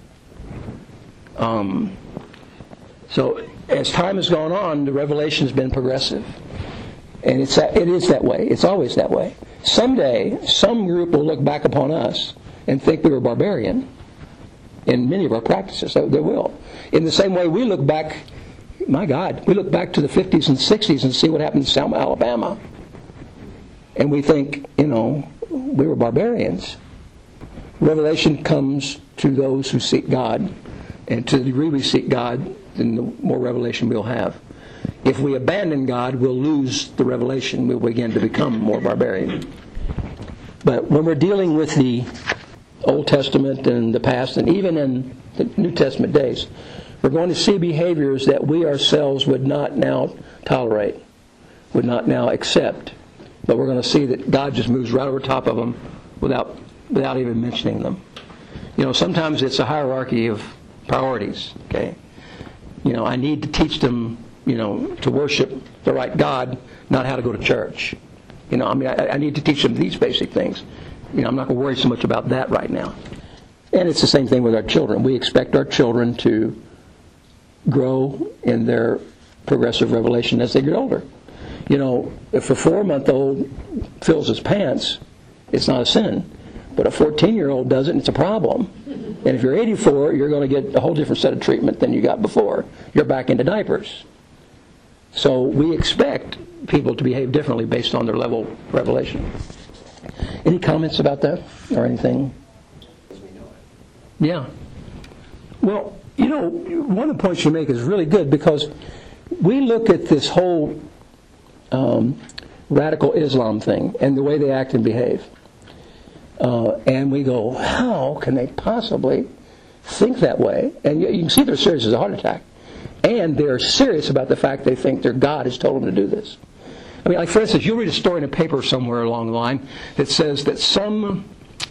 Um, so as time has gone on, the revelation has been progressive. And it's that, it is that way. It's always that way. Someday, some group will look back upon us and think we were barbarian in many of our practices. They will. In the same way we look back, my God, we look back to the fifties and sixties and see what happened in Selma, Alabama. And we think, you know, we were barbarians. Revelation comes to those who seek God. And to the degree we seek God, then the more revelation we'll have. If we abandon God, we'll lose the revelation. We'll begin to become more barbarian. But when we're dealing with the Old Testament and the past, and even in the New Testament days, we're going to see behaviors that we ourselves would not now tolerate, would not now accept. But we're going to see that God just moves right over top of them without without even mentioning them. You know, sometimes it's a hierarchy of priorities, okay? You know, I need to teach them, you know, to worship the right God, not how to go to church. You know, I mean, I, I need to teach them these basic things. You know, I'm not going to worry so much about that right now. And it's the same thing with our children. We expect our children to grow in their progressive revelation as they get older. You know, if a four-month-old fills his pants, it's not a sin. But a fourteen-year-old does it, and it's a problem. And if you're eighty-four, you're going to get a whole different set of treatment than you got before. You're back into diapers. So we expect people to behave differently based on their level of revelation. Any comments about that or anything? Yeah. Well, you know, one of the points you make is really good because we look at this whole um, radical Islam thing and the way they act and behave. Uh, and we go, how can they possibly think that way? And you, you can see they're serious as a heart attack. And they're serious about the fact they think their God has told them to do this. I mean, like for instance, you'll read a story in a paper somewhere along the line that says that some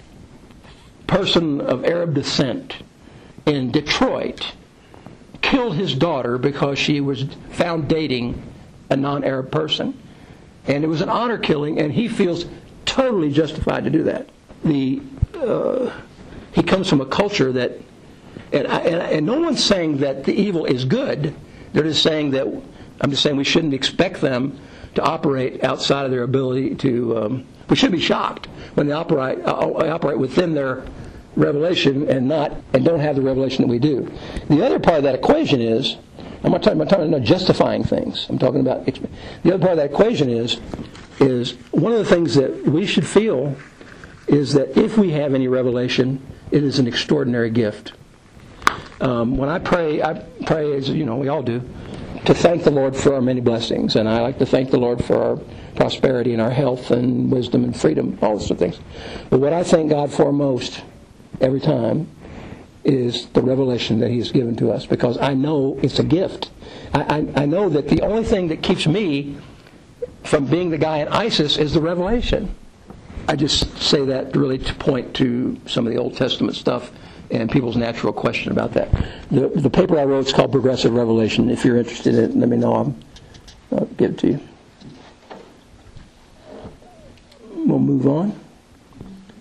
person of Arab descent in Detroit killed his daughter because she was found dating a non-Arab person. And it was an honor killing, and he feels totally justified to do that. The uh, he comes from a culture that, and, I, and, and no one's saying that the evil is good. They're just saying that, I'm just saying we shouldn't expect them to operate outside of their ability to, um, we should be shocked when they operate uh, operate within their revelation and not, and don't have the revelation that we do. The other part of that equation is, I'm not talking, I'm talking about justifying things. I'm talking about, the other part of that equation is, is one of the things that we should feel is that if we have any revelation, it is an extraordinary gift. Um, when I pray, I pray, as you know, we all do, to thank the Lord for our many blessings. And I like to thank the Lord for our prosperity and our health and wisdom and freedom, all those sort of things. But what I thank God for most every time is the revelation that He has given to us, because I know it's a gift. I, I, I know that the only thing that keeps me from being the guy in ISIS is the revelation. I just say that really to point to some of the Old Testament stuff and people's natural question about that. The, the paper I wrote is called Progressive Revelation. If you're interested in it, let me know. I'm, I'll give it to you. We'll move on.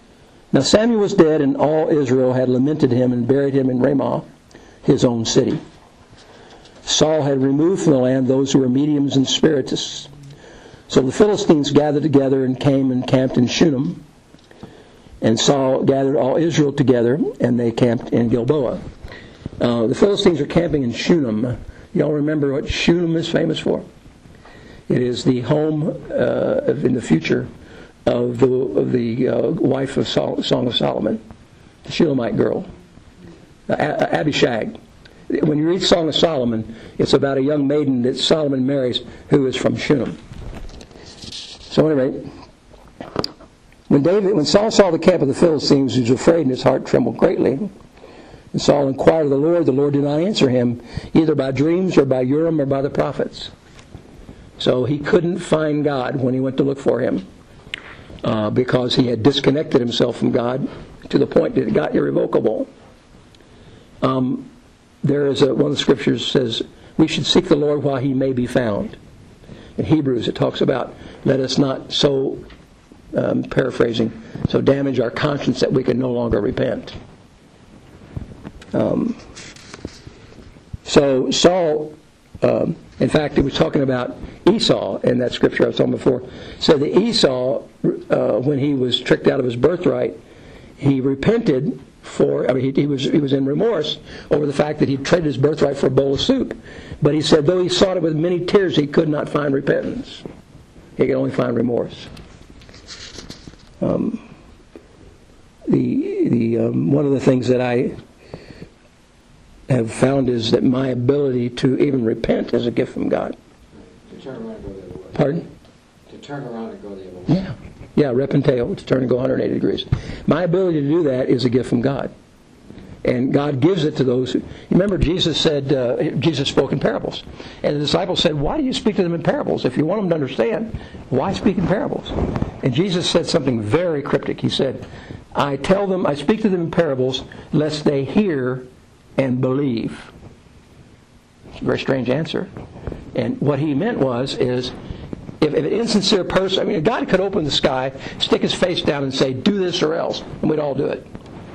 Now Samuel was dead, and all Israel had lamented him and buried him in Ramah, his own city. Saul had removed from the land those who were mediums and spiritists. So the Philistines gathered together and came and camped in Shunem. And Saul gathered all Israel together, and they camped in Gilboa. Uh, the Philistines are camping in Shunem. Y'all remember what Shunem is famous for? It is the home uh, in the future of the of the uh, wife of Sol- Song of Solomon, the Shulamite girl, uh, Abishag. When you read Song of Solomon, it's about a young maiden that Solomon marries who is from Shunem. So anyway, when David, when Saul saw the camp of the Philistines, he was afraid and his heart trembled greatly. And Saul inquired of the Lord. The Lord did not answer him, either by dreams or by Urim or by the prophets. So he couldn't find God when he went to look for him, uh, because he had disconnected himself from God to the point that it got irrevocable. Um, there is a, one of the scriptures says, we should seek the Lord while he may be found. In Hebrews it talks about, let us not so, um, paraphrasing, so damage our conscience that we can no longer repent. Um, so Saul, um, in fact, it was talking about Esau in that scripture I was talking before. So that Esau, uh, when he was tricked out of his birthright, he repented for. I mean, he, he was he was in remorse over the fact that he traded his birthright for a bowl of soup. But he said, though he sought it with many tears, he could not find repentance. He could only find remorse. Um, the the um, one of the things that I have found is that my ability to even repent is a gift from God. To turn around and go the other way. Pardon? To turn around and go the other way. Yeah. Yeah, repenteo, to turn and go one hundred eighty degrees. My ability to do that is a gift from God. And God gives it to those who... Remember, Jesus said, uh, Jesus spoke in parables. And the disciples said, why do you speak to them in parables? If you want them to understand, why speak in parables? And Jesus said something very cryptic. He said, I tell them, I speak to them in parables, lest they hear and believe. It's a very strange answer. And what he meant was, is, if, if an insincere person, I mean, God could open the sky, stick his face down and say, do this or else, and we'd all do it.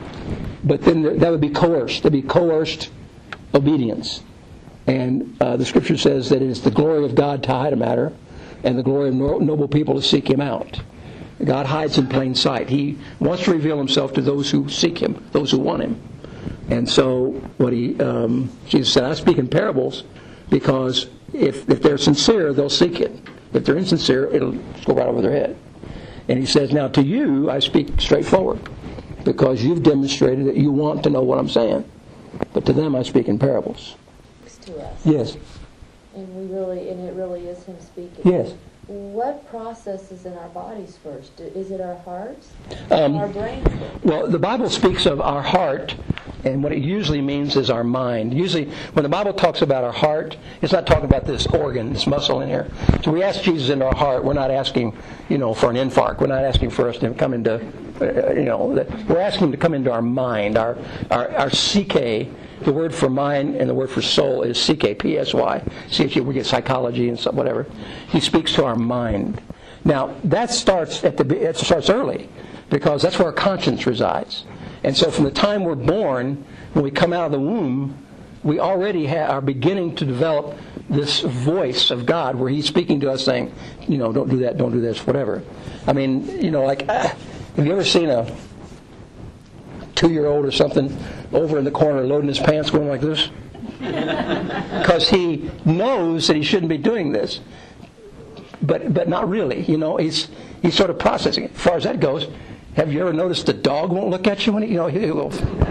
But then that would be coerced. That would be coerced obedience. And uh, the scripture says that it is the glory of God to hide a matter, and the glory of no- noble people to seek him out. God hides in plain sight. He wants to reveal himself to those who seek him, those who want him. And so what he, um, Jesus said, I speak in parables because if, if they're sincere, they'll seek it. If they're insincere, it'll go right over their head. And he says, now to you, I speak straightforward because you've demonstrated that you want to know what I'm saying. But to them, I speak in parables. To us. Yes. And we really, and it really is him speaking. Yes. What process is in our bodies first? Is it our hearts? Um, our brains? Well, the Bible speaks of our heart, and what it usually means is our mind. Usually, when the Bible talks about our heart, it's not talking about this organ, this muscle in here. So we ask Jesus into our heart. We're not asking, you know, for an infarct. We're not asking for us to come into, uh, you know, we're asking him to come into our mind, our our, our psyche. The word for mind and the word for soul is psyche, P S Y. See if we get psychology and stuff, whatever. He speaks to our mind. Now, that starts at the it starts early because that's where our conscience resides. And so from the time we're born, when we come out of the womb, we already ha- are beginning to develop this voice of God where he's speaking to us saying, you know, don't do that, don't do this, whatever. I mean, you know, like, ah, have you ever seen a two-year-old or something over in the corner loading his pants going like this? Because he knows that he shouldn't be doing this. But but not really, you know, he's he's sort of processing it. As far as that goes, have you ever noticed the dog won't look at you when he, you know, he will.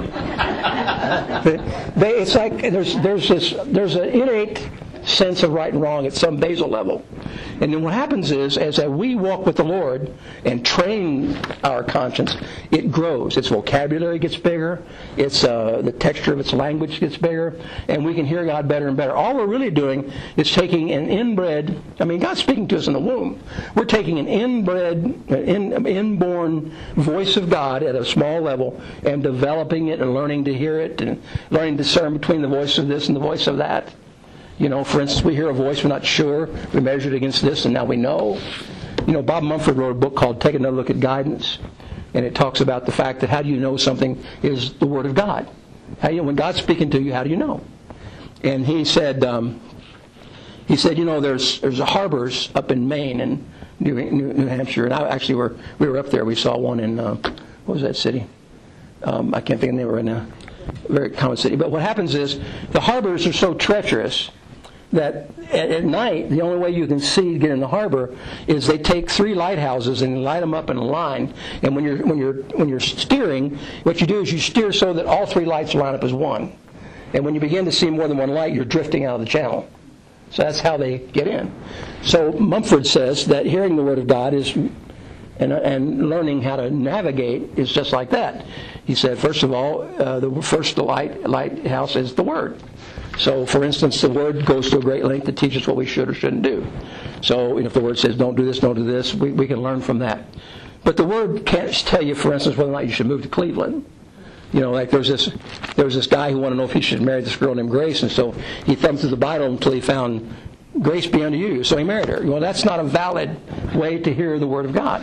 they, it's like there's there's this there's an innate sense of right and wrong at some basal level. And then what happens is, as we walk with the Lord and train our conscience, it grows. Its vocabulary gets bigger. Its uh, the texture of its language gets bigger, and we can hear God better and better. All we're really doing is taking an inbred. I mean, God's speaking to us in the womb. We're taking an inbred, in, inborn voice of God at a small level and developing it and learning to hear it and learning to discern between the voice of this and the voice of that. You know, for instance, we hear a voice, we're not sure. We measure it against this, and now we know. You know, Bob Mumford wrote a book called Take Another Look at Guidance, And it talks about the fact that how do you know something is the Word of God? How you, when God's speaking to you, how do you know? And he said, um, he said, you know, there's there's harbors up in Maine and New, New, New Hampshire, and I actually were we were up there. We saw one in uh, what was that city? Um, I can't think of the name right now. A very common city. But what happens is the harbors are so treacherous that at, at night the only way you can see to get in the harbor is they take three lighthouses and light them up in a line. And when you're when you're when you're steering, what you do is you steer so that all three lights line up as one. And when you begin to see more than one light, you're drifting out of the channel. So that's how they get in. So Mumford says that hearing the Word of God is, and, and learning how to navigate is just like that. He said, first of all, uh, the first light lighthouse is the Word. So, for instance, the Word goes to a great length to teach us what we should or shouldn't do. So, if the Word says, don't do this, don't do this, we, we can learn from that. But the Word can't tell you, for instance, whether or not you should move to Cleveland. You know, like there's this there was this guy who wanted to know if he should marry this girl named Grace, and so he thumbed through the Bible until he found Grace be unto you, so he married her. Well, that's not a valid way to hear the Word of God.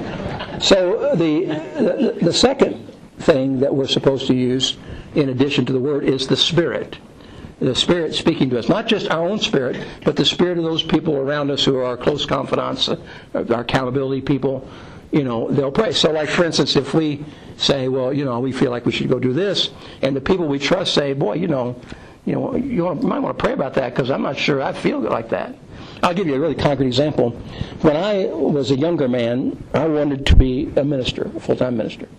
So the the, the second thing that we're supposed to use in addition to the Word is the Spirit. The Spirit speaking to us, not just our own spirit, but the spirit of those people around us who are our close confidants, our accountability people. You know, they'll pray. So, like, for instance, if we say, well, you know, we feel like we should go do this, and the people we trust say, boy, you know, you know, you, want, you might want to pray about that because I'm not sure I feel like that. I'll give you a really concrete example. When I was a younger man, I wanted to be a minister, a full-time minister.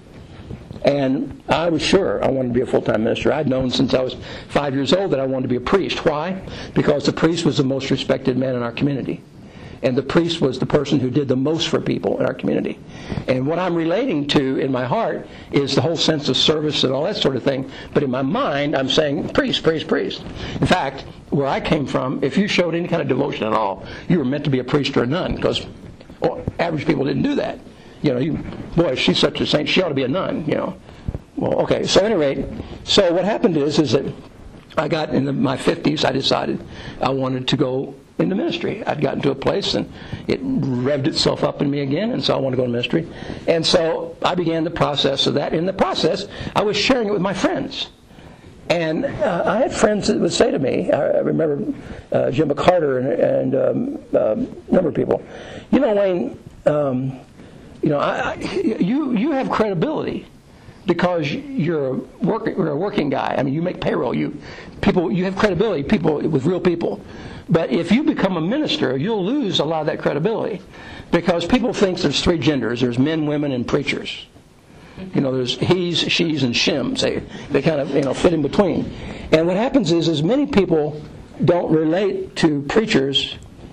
And I was sure I wanted to be a full-time minister. I'd known since I was five years old that I wanted to be a priest. Why? Because the priest was the most respected man in our community. And the priest was the person who did the most for people in our community. And what I'm relating to in my heart is the whole sense of service and all that sort of thing. But in my mind, I'm saying, priest, priest, priest. In fact, where I came from, if you showed any kind of devotion at all, you were meant to be a priest or a nun, because well, average people didn't do that. You know, you, boy, she's such a saint, she ought to be a nun, you know. Well, okay, so at any rate, so what happened is, is that I got in the, my fifties, I decided I wanted to go into ministry. I'd gotten to a place and it revved itself up in me again, and so I wanted to go to ministry. And so I began the process of that. In the process, I was sharing it with my friends. And uh, I had friends that would say to me, I remember uh, Jim McCarter and, and um, uh, a number of people, you know, Wayne, um, you know, I, I, you you have credibility because you're a, work, you're a working guy. I mean, you make payroll. You people, you have credibility. People with real people. But if you become a minister, you'll lose a lot of that credibility because people think there's three genders. There's men, women, and preachers. You know, there's he's, she's, and shims. They they kind of you know fit in between. And what happens is, is many people don't relate to preachers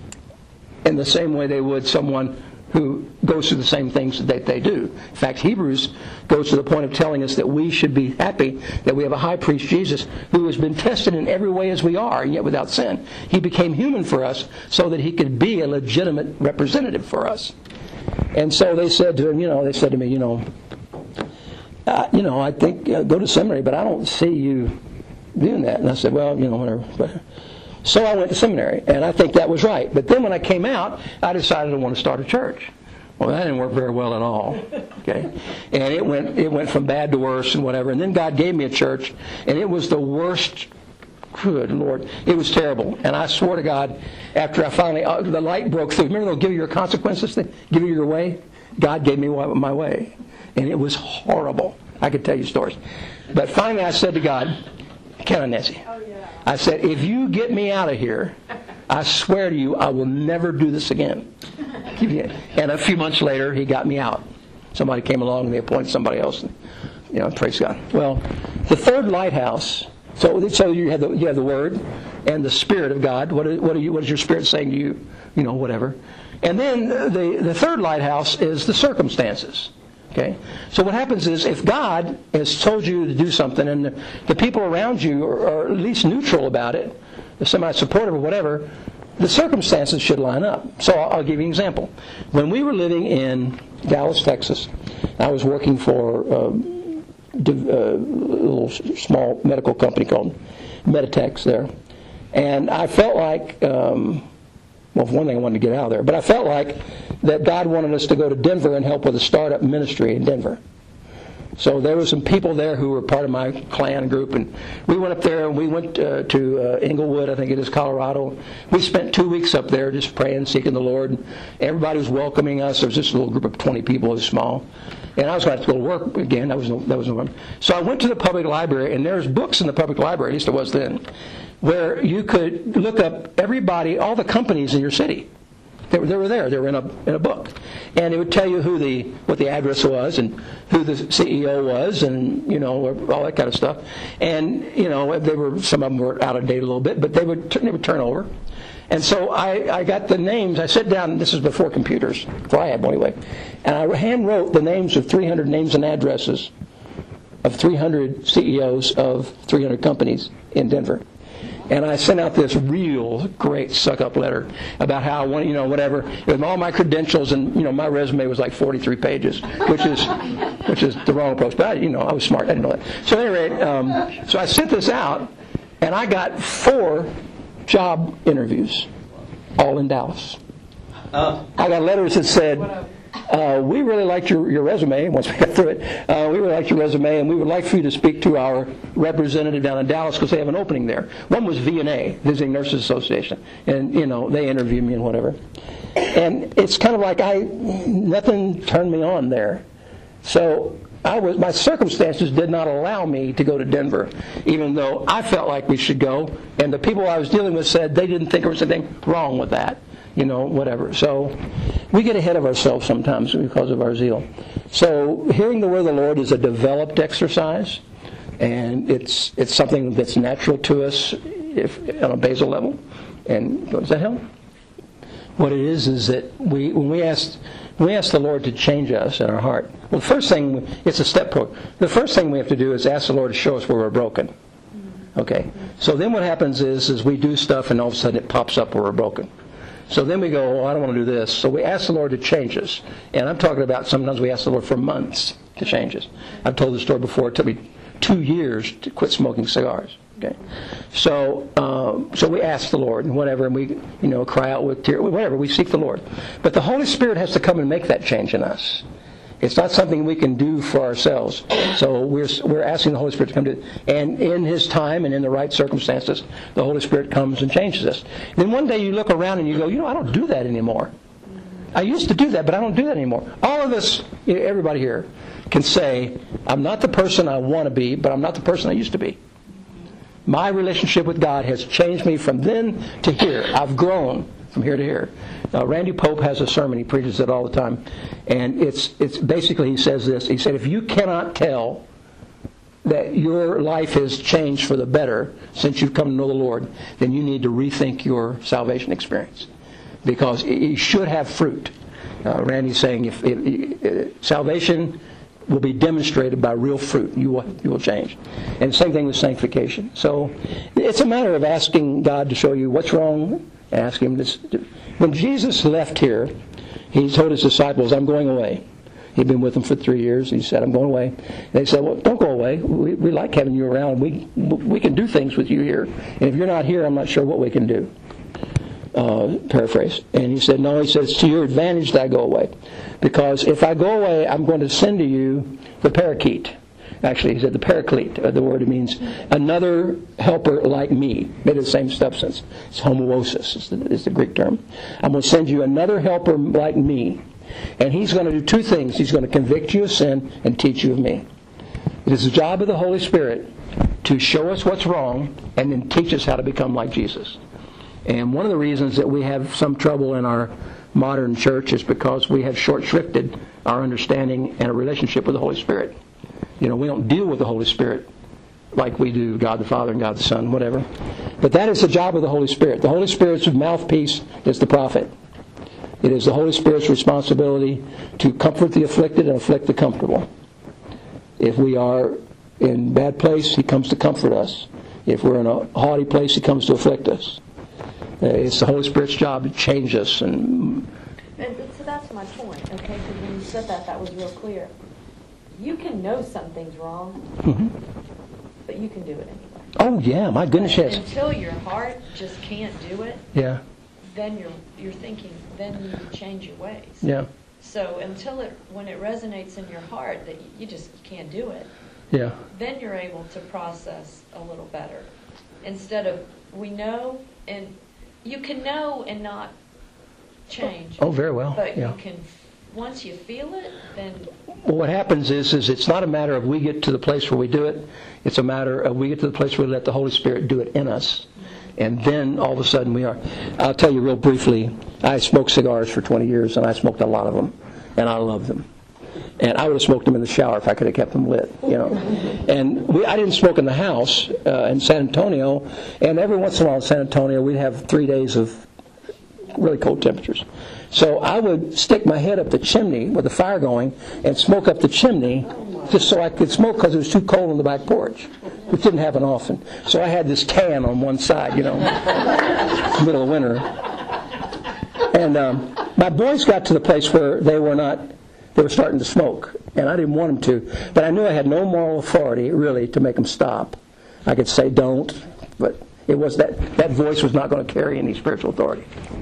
in the same way they would someone who goes through the same things that they do. In fact, Hebrews goes to the point of telling us that we should be happy that we have a high priest, Jesus, who has been tested in every way as we are, and yet without sin. He became human for us so that he could be a legitimate representative for us. And so they said to him, you know, they said to me, you know, uh, you know, I think uh, go to seminary, but I don't see you doing that. And I said, well, you know, whatever. So I went to seminary, and I think that was right. But then when I came out, I decided I want to start a church. Well, that didn't work very well at all. Okay, and it went it went from bad to worse and whatever. And then God gave me a church, and it was the worst. Good Lord, it was terrible. And I swore to God, after I finally uh, the light broke through. Remember, they'll give you your consequences thing, give you your way. God gave me my way, and it was horrible. I could tell you stories, but finally I said to God, "Count on Nancy." Oh, yeah. I said, if you get me out of here, I swear to you, I will never do this again. And a few months later, he got me out. Somebody came along and they appointed somebody else. And, you know, praise God. Well, the third lighthouse. So, so you have the you have the Word and the Spirit of God. What are, what are you? What is your Spirit saying to you? You know, whatever. And then the the third lighthouse is the circumstances. Okay, so what happens is if God has told you to do something and the, the people around you are, are at least neutral about it, they're semi-supportive or whatever, the circumstances should line up. So I'll, I'll give you an example. When we were living in Dallas, Texas, I was working for um, a little small medical company called Meditex there. And I felt like... Um, Well, for one thing, I wanted to get out of there. But I felt like that God wanted us to go to Denver and help with a startup ministry in Denver. So there were some people there who were part of my clan group, and we went up there and we went uh, to uh, Inglewood, I think it is, Colorado. We spent two weeks up there just praying, seeking the Lord. Everybody was welcoming us. There was just a little group of twenty people, it was small. And I was going to have to go to work again. That was no, that was no. So I went to the public library, and there's books in the public library, at least it was then, where you could look up everybody, all the companies in your city. They were, they were there. They were in a in a book, and it would tell you who the what the address was and who the C E O was, and you know all that kind of stuff. And you know they were some of them were out of date a little bit, but they would they would turn over. And so I, I got the names. I sat down. This is before computers, before I had one anyway, and I hand wrote the names of three hundred names and addresses of three hundred C E Os of three hundred companies in Denver. And I sent out this real great suck-up letter about how I want, you know, whatever, with all my credentials, and you know, my resume was like forty-three pages, which is, which is the wrong approach. But I, you know, I was smart. I didn't know that. So at any rate, um, so I sent this out, and I got four job interviews, all in Dallas. I got letters that said, uh, "We really liked your, your resume." Once we got through it, uh, we really liked your resume, and we would like for you to speak to our representative down in Dallas because they have an opening there. One was V N A, Visiting Nurses Association, and you know they interviewed me and whatever. And it's kind of like I nothing turned me on there, so I was my circumstances did not allow me to go to Denver, even though I felt like we should go, and the people I was dealing with said they didn't think there was anything wrong with that. You know, whatever. So we get ahead of ourselves sometimes because of our zeal. So hearing the word of the Lord is a developed exercise, and it's it's something that's natural to us if on a basal level. And does that help? What it is is that we when we ask when we ask the Lord to change us in our heart. Well, the first thing it's a step program. The first thing we have to do is ask the Lord to show us where we're broken. Okay. So then what happens is is we do stuff, and all of a sudden it pops up where we're broken. So then we go, oh, I don't want to do this. So we ask the Lord to change us. And I'm talking about sometimes we ask the Lord for months to change us. I've told the story before. It took me two years to quit smoking cigars. Okay, So uh, so we ask the Lord and whatever, and we you know cry out with tears, whatever. We seek the Lord. But the Holy Spirit has to come and make that change in us. It's not something we can do for ourselves. So we're we're asking the Holy Spirit to come to it. And in His time and in the right circumstances, the Holy Spirit comes and changes us. Then one day you look around and you go, you know, I don't do that anymore. I used to do that, but I don't do that anymore. All of us, everybody here, can say, I'm not the person I want to be, but I'm not the person I used to be. My relationship with God has changed me from then to here. I've grown from here to here. Uh, Randy Pope has a sermon. He preaches it all the time. And it's it's basically, he says this. He said, if you cannot tell that your life has changed for the better since you've come to know the Lord, then you need to rethink your salvation experience. Because you should have fruit. Uh, Randy's saying if, if, if salvation will be demonstrated by real fruit. You will, you will change. And same thing with sanctification. So it's a matter of asking God to show you what's wrong. Ask Him this. When Jesus left here, He told His disciples, I'm going away. He'd been with them for three years. He said, I'm going away. And they said, well, don't go away. We, we like having you around. We, we can do things with you here. And if you're not here, I'm not sure what we can do. Uh, paraphrase. And He said, no, He said, it's to your advantage that I go away. Because if I go away, I'm going to send to you the Paraclete. Actually, He said the Paraclete. Uh, the word it means another helper like me, made of the same substance. It's homoousis is the, is the Greek term. I'm going to send you another helper like me. And He's going to do two things. He's going to convict you of sin and teach you of me. It is the job of the Holy Spirit to show us what's wrong and then teach us how to become like Jesus. And one of the reasons that we have some trouble in our modern church is because we have short-shrifted our understanding and a relationship with the Holy Spirit. You know, we don't deal with the Holy Spirit like we do God the Father and God the Son, whatever. But that is the job of the Holy Spirit. The Holy Spirit's mouthpiece is the prophet. It is the Holy Spirit's responsibility to comfort the afflicted and afflict the comfortable. If we are in a bad place, He comes to comfort us. If we're in a haughty place, He comes to afflict us. Uh, it's the Holy Spirit's job to change us. And, and so that's my point, okay? Because when you said that, that was real clear. You can know something's wrong, mm-hmm. but you can do it anyway. Oh, yeah, my goodness, yes. Until your heart just can't do it, yeah. then you're you're thinking, then you change your ways. Yeah. So until it, when it resonates in your heart that you- you just can't do it, Yeah. then you're able to process a little better. Instead of, we know, and you can know and not change. Oh, very well. But Yeah. you can, once you feel it, then Well, what happens is, is it's not a matter of we get to the place where we do it. It's a matter of we get to the place where we let the Holy Spirit do it in us. And then all of a sudden we are. I'll tell you real briefly, I smoked cigars for twenty years, and I smoked a lot of them. And I love them. And I would have smoked them in the shower if I could have kept them lit, you know. And we, I didn't smoke in the house uh, in San Antonio. And every once in a while in San Antonio, we'd have three days of really cold temperatures. So I would stick my head up the chimney with the fire going and smoke up the chimney just so I could smoke because it was too cold on the back porch, which didn't happen often. So I had this tan on one side, you know, middle of winter. And um, my boys got to the place where they were not, they were starting to smoke. And I didn't want them to. But I knew I had no moral authority, really, to make them stop. I could say don't, but it was that, that voice was not going to carry any spiritual authority.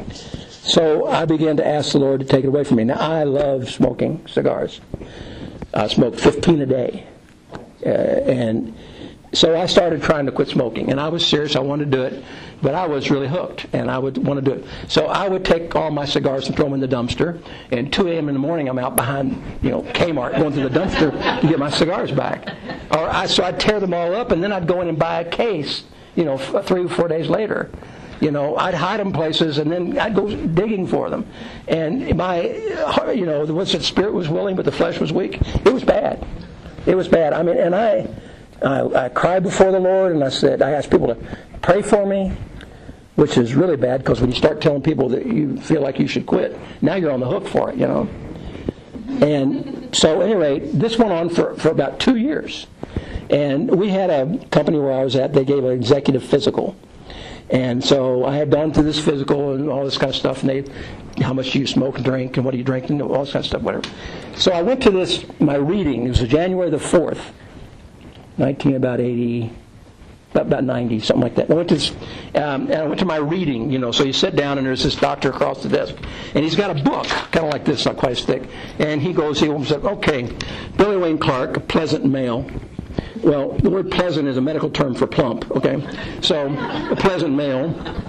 So I began to ask the Lord to take it away from me. Now, I love smoking cigars. I smoked fifteen a day. Uh, and so I started trying to quit smoking. And I was serious. I wanted to do it. But I was really hooked. And I would want to do it. So I would take all my cigars and throw them in the dumpster. And two a.m. in the morning, I'm out behind, you know, Kmart going to the dumpster to get my cigars back. Or I, so I'd tear them all up, and then I'd go in and buy a case, you know, three or four days later. You know, I'd hide them places, and then I'd go digging for them. And my, you know, the one said spirit was willing, but the flesh was weak. It was bad. It was bad. I mean, and I, I, I cried before the Lord, and I said, I asked people to pray for me, which is really bad because when you start telling people that you feel like you should quit, now you're on the hook for it, you know. And so, at any rate, this went on for, for about two years. And we had a company where I was at, they gave an executive physical. And so I had gone through this physical and all this kind of stuff, and they, how much do you smoke and drink, and what do you drink, and all this kind of stuff, whatever. So I went to this, my reading, it was January the fourth, nineteen about eighty, about, about ninety, something like that. I went to this, um, and I went to my reading, you know, so you sit down, and there's this doctor across the desk, and he's got a book, kind of like this, not quite as thick, and he goes, he opens up, okay, Billy Wayne Clark, a pleasant male. Well, the word pleasant is a medical term for plump, okay? So, a pleasant male.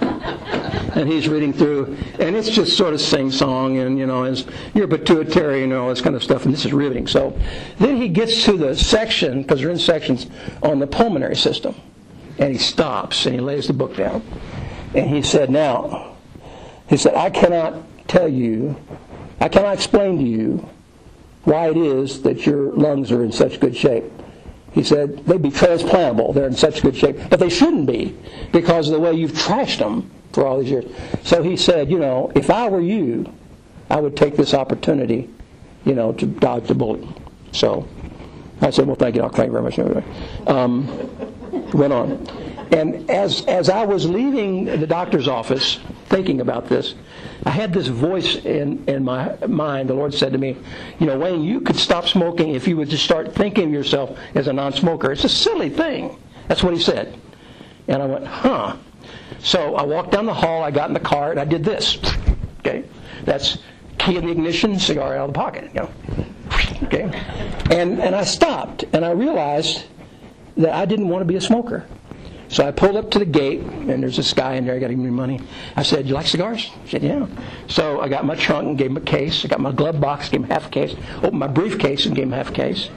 And he's reading through, and it's just sort of sing-song, and, you know, it's, you're pituitary and all this kind of stuff, and this is riveting. So, then he gets to the section, because they're in sections, on the pulmonary system. And he stops, and he lays the book down. And he said, now, he said, I cannot tell you, I cannot explain to you why it is that your lungs are in such good shape. He said, they'd be transplantable. They're in such good shape. But they shouldn't be because of the way you've trashed them for all these years. So he said, you know, if I were you, I would take this opportunity, you know, to dodge the bullet. So I said, well, thank you. Thank you very much. Um, went on. And as as I was leaving the doctor's office, thinking about this, I had this voice in, in my mind. The Lord said to me, you know, Wayne, you could stop smoking if you would just start thinking of yourself as a non-smoker. It's a silly thing. That's what he said. And I went, huh. So I walked down the hall, I got in the car, and I did this. Okay? That's key in the ignition, cigar out of the pocket. You know? Okay? And, and I stopped, and I realized that I didn't want to be a smoker. So I pulled up to the gate, and there's this guy in there, I got to give him money. I said, you like cigars? He said, yeah. So I got my trunk and gave him a case. I got my glove box, gave him half a case. Opened my briefcase and gave him half a case.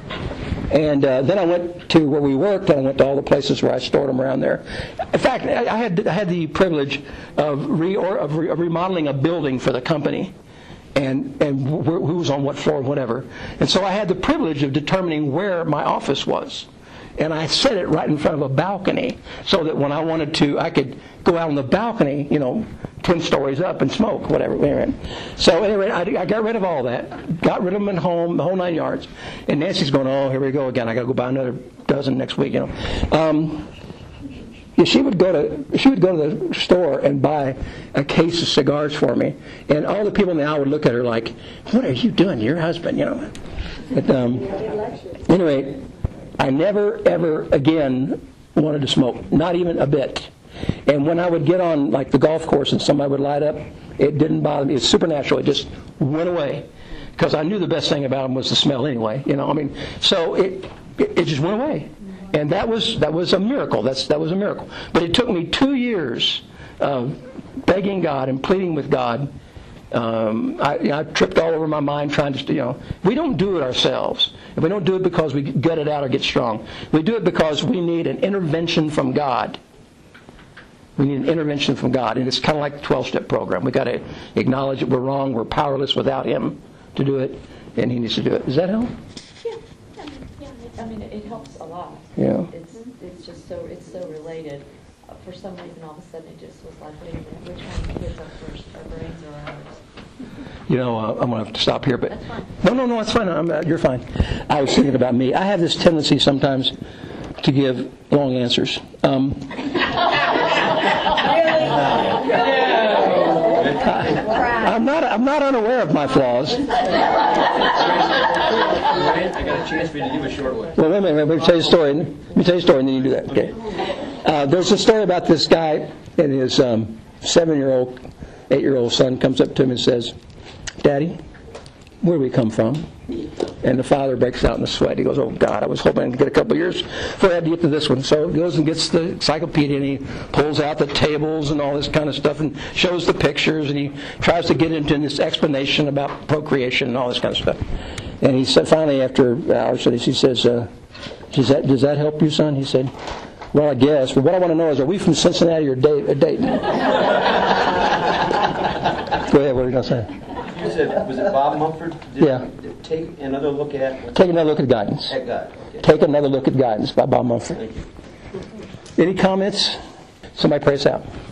And uh, then I went to where we worked, and I went to all the places where I stored them around there. In fact, I had I had the privilege of, re- or, of, re- of remodeling a building for the company. And, and wh- who was on what floor and whatever. And so I had the privilege of determining where my office was. And I set it right in front of a balcony so that when I wanted to, I could go out on the balcony, you know, ten stories up and smoke, whatever. So anyway, I, I got rid of all that. Got rid of them at home, the whole nine yards. And Nancy's going, oh, here we go again. I got to go buy another dozen next week, you know. Um, yeah, she would go to she would go to the store and buy a case of cigars for me. And all the people in the aisle would look at her like, what are you doing to your husband, you know? But um, anyway, I never, ever again wanted to smoke, not even a bit. And when I would get on, like, the golf course and somebody would light up, it didn't bother me. It's supernatural. It just went away. because I knew the best thing about them was the smell anyway. You know, I mean, so it it, it just went away, and that was that was a miracle. That's that was a miracle. But it took me two years of begging God and pleading with God. Um, I, you know, I tripped all over my mind trying to, you know, we don't do it ourselves. And we don't do it because we gut it out or get strong. We do it because we need an intervention from God. We need an intervention from God. And it's kind of like the twelve-step program. We've got to acknowledge that we're wrong, we're powerless without Him to do it, and He needs to do it. Does that help? Yeah, I mean, yeah, it- I mean, it it helps a lot. Yeah. It's, it's just so, it's so related. Uh, For some reason, all of a sudden, it just was like, wait a minute, which one gets up first, our brains or ours? You know, uh, I'm going to have to stop here, but That's fine. no, no, no, it's fine. I'm, uh, you're fine. I was thinking about me. I have this tendency sometimes to give long answers. Um, I, I'm not. I'm not unaware of my flaws. I got a chance for you to give a short one. Well, wait a minute. Let me tell you a story. Let me tell you a story, and then you do that. Okay. Uh, there's a story about this guy and his um, seven-year-old, eight-year-old son comes up to him and says, "Daddy, where do we come from?" And the father breaks out in a sweat. He goes, "Oh, God, I was hoping to get a couple of years before I had to get to this one." So he goes and gets the encyclopedia, and he pulls out the tables and all this kind of stuff and shows the pictures, and he tries to get into this explanation about procreation and all this kind of stuff. And he said, finally, after hours, he says, uh, does that, does that help you, son? He said, "Well, I guess. But what I want to know is, are we from Cincinnati or Dayton?" Go ahead, what are you going to say? You said, was it Bob Mumford? Did Yeah. Take another look at... Take another look at guidance. At God. Okay. Take another look at guidance by Bob Mumford. Thank you. Any comments? Somebody pray us out.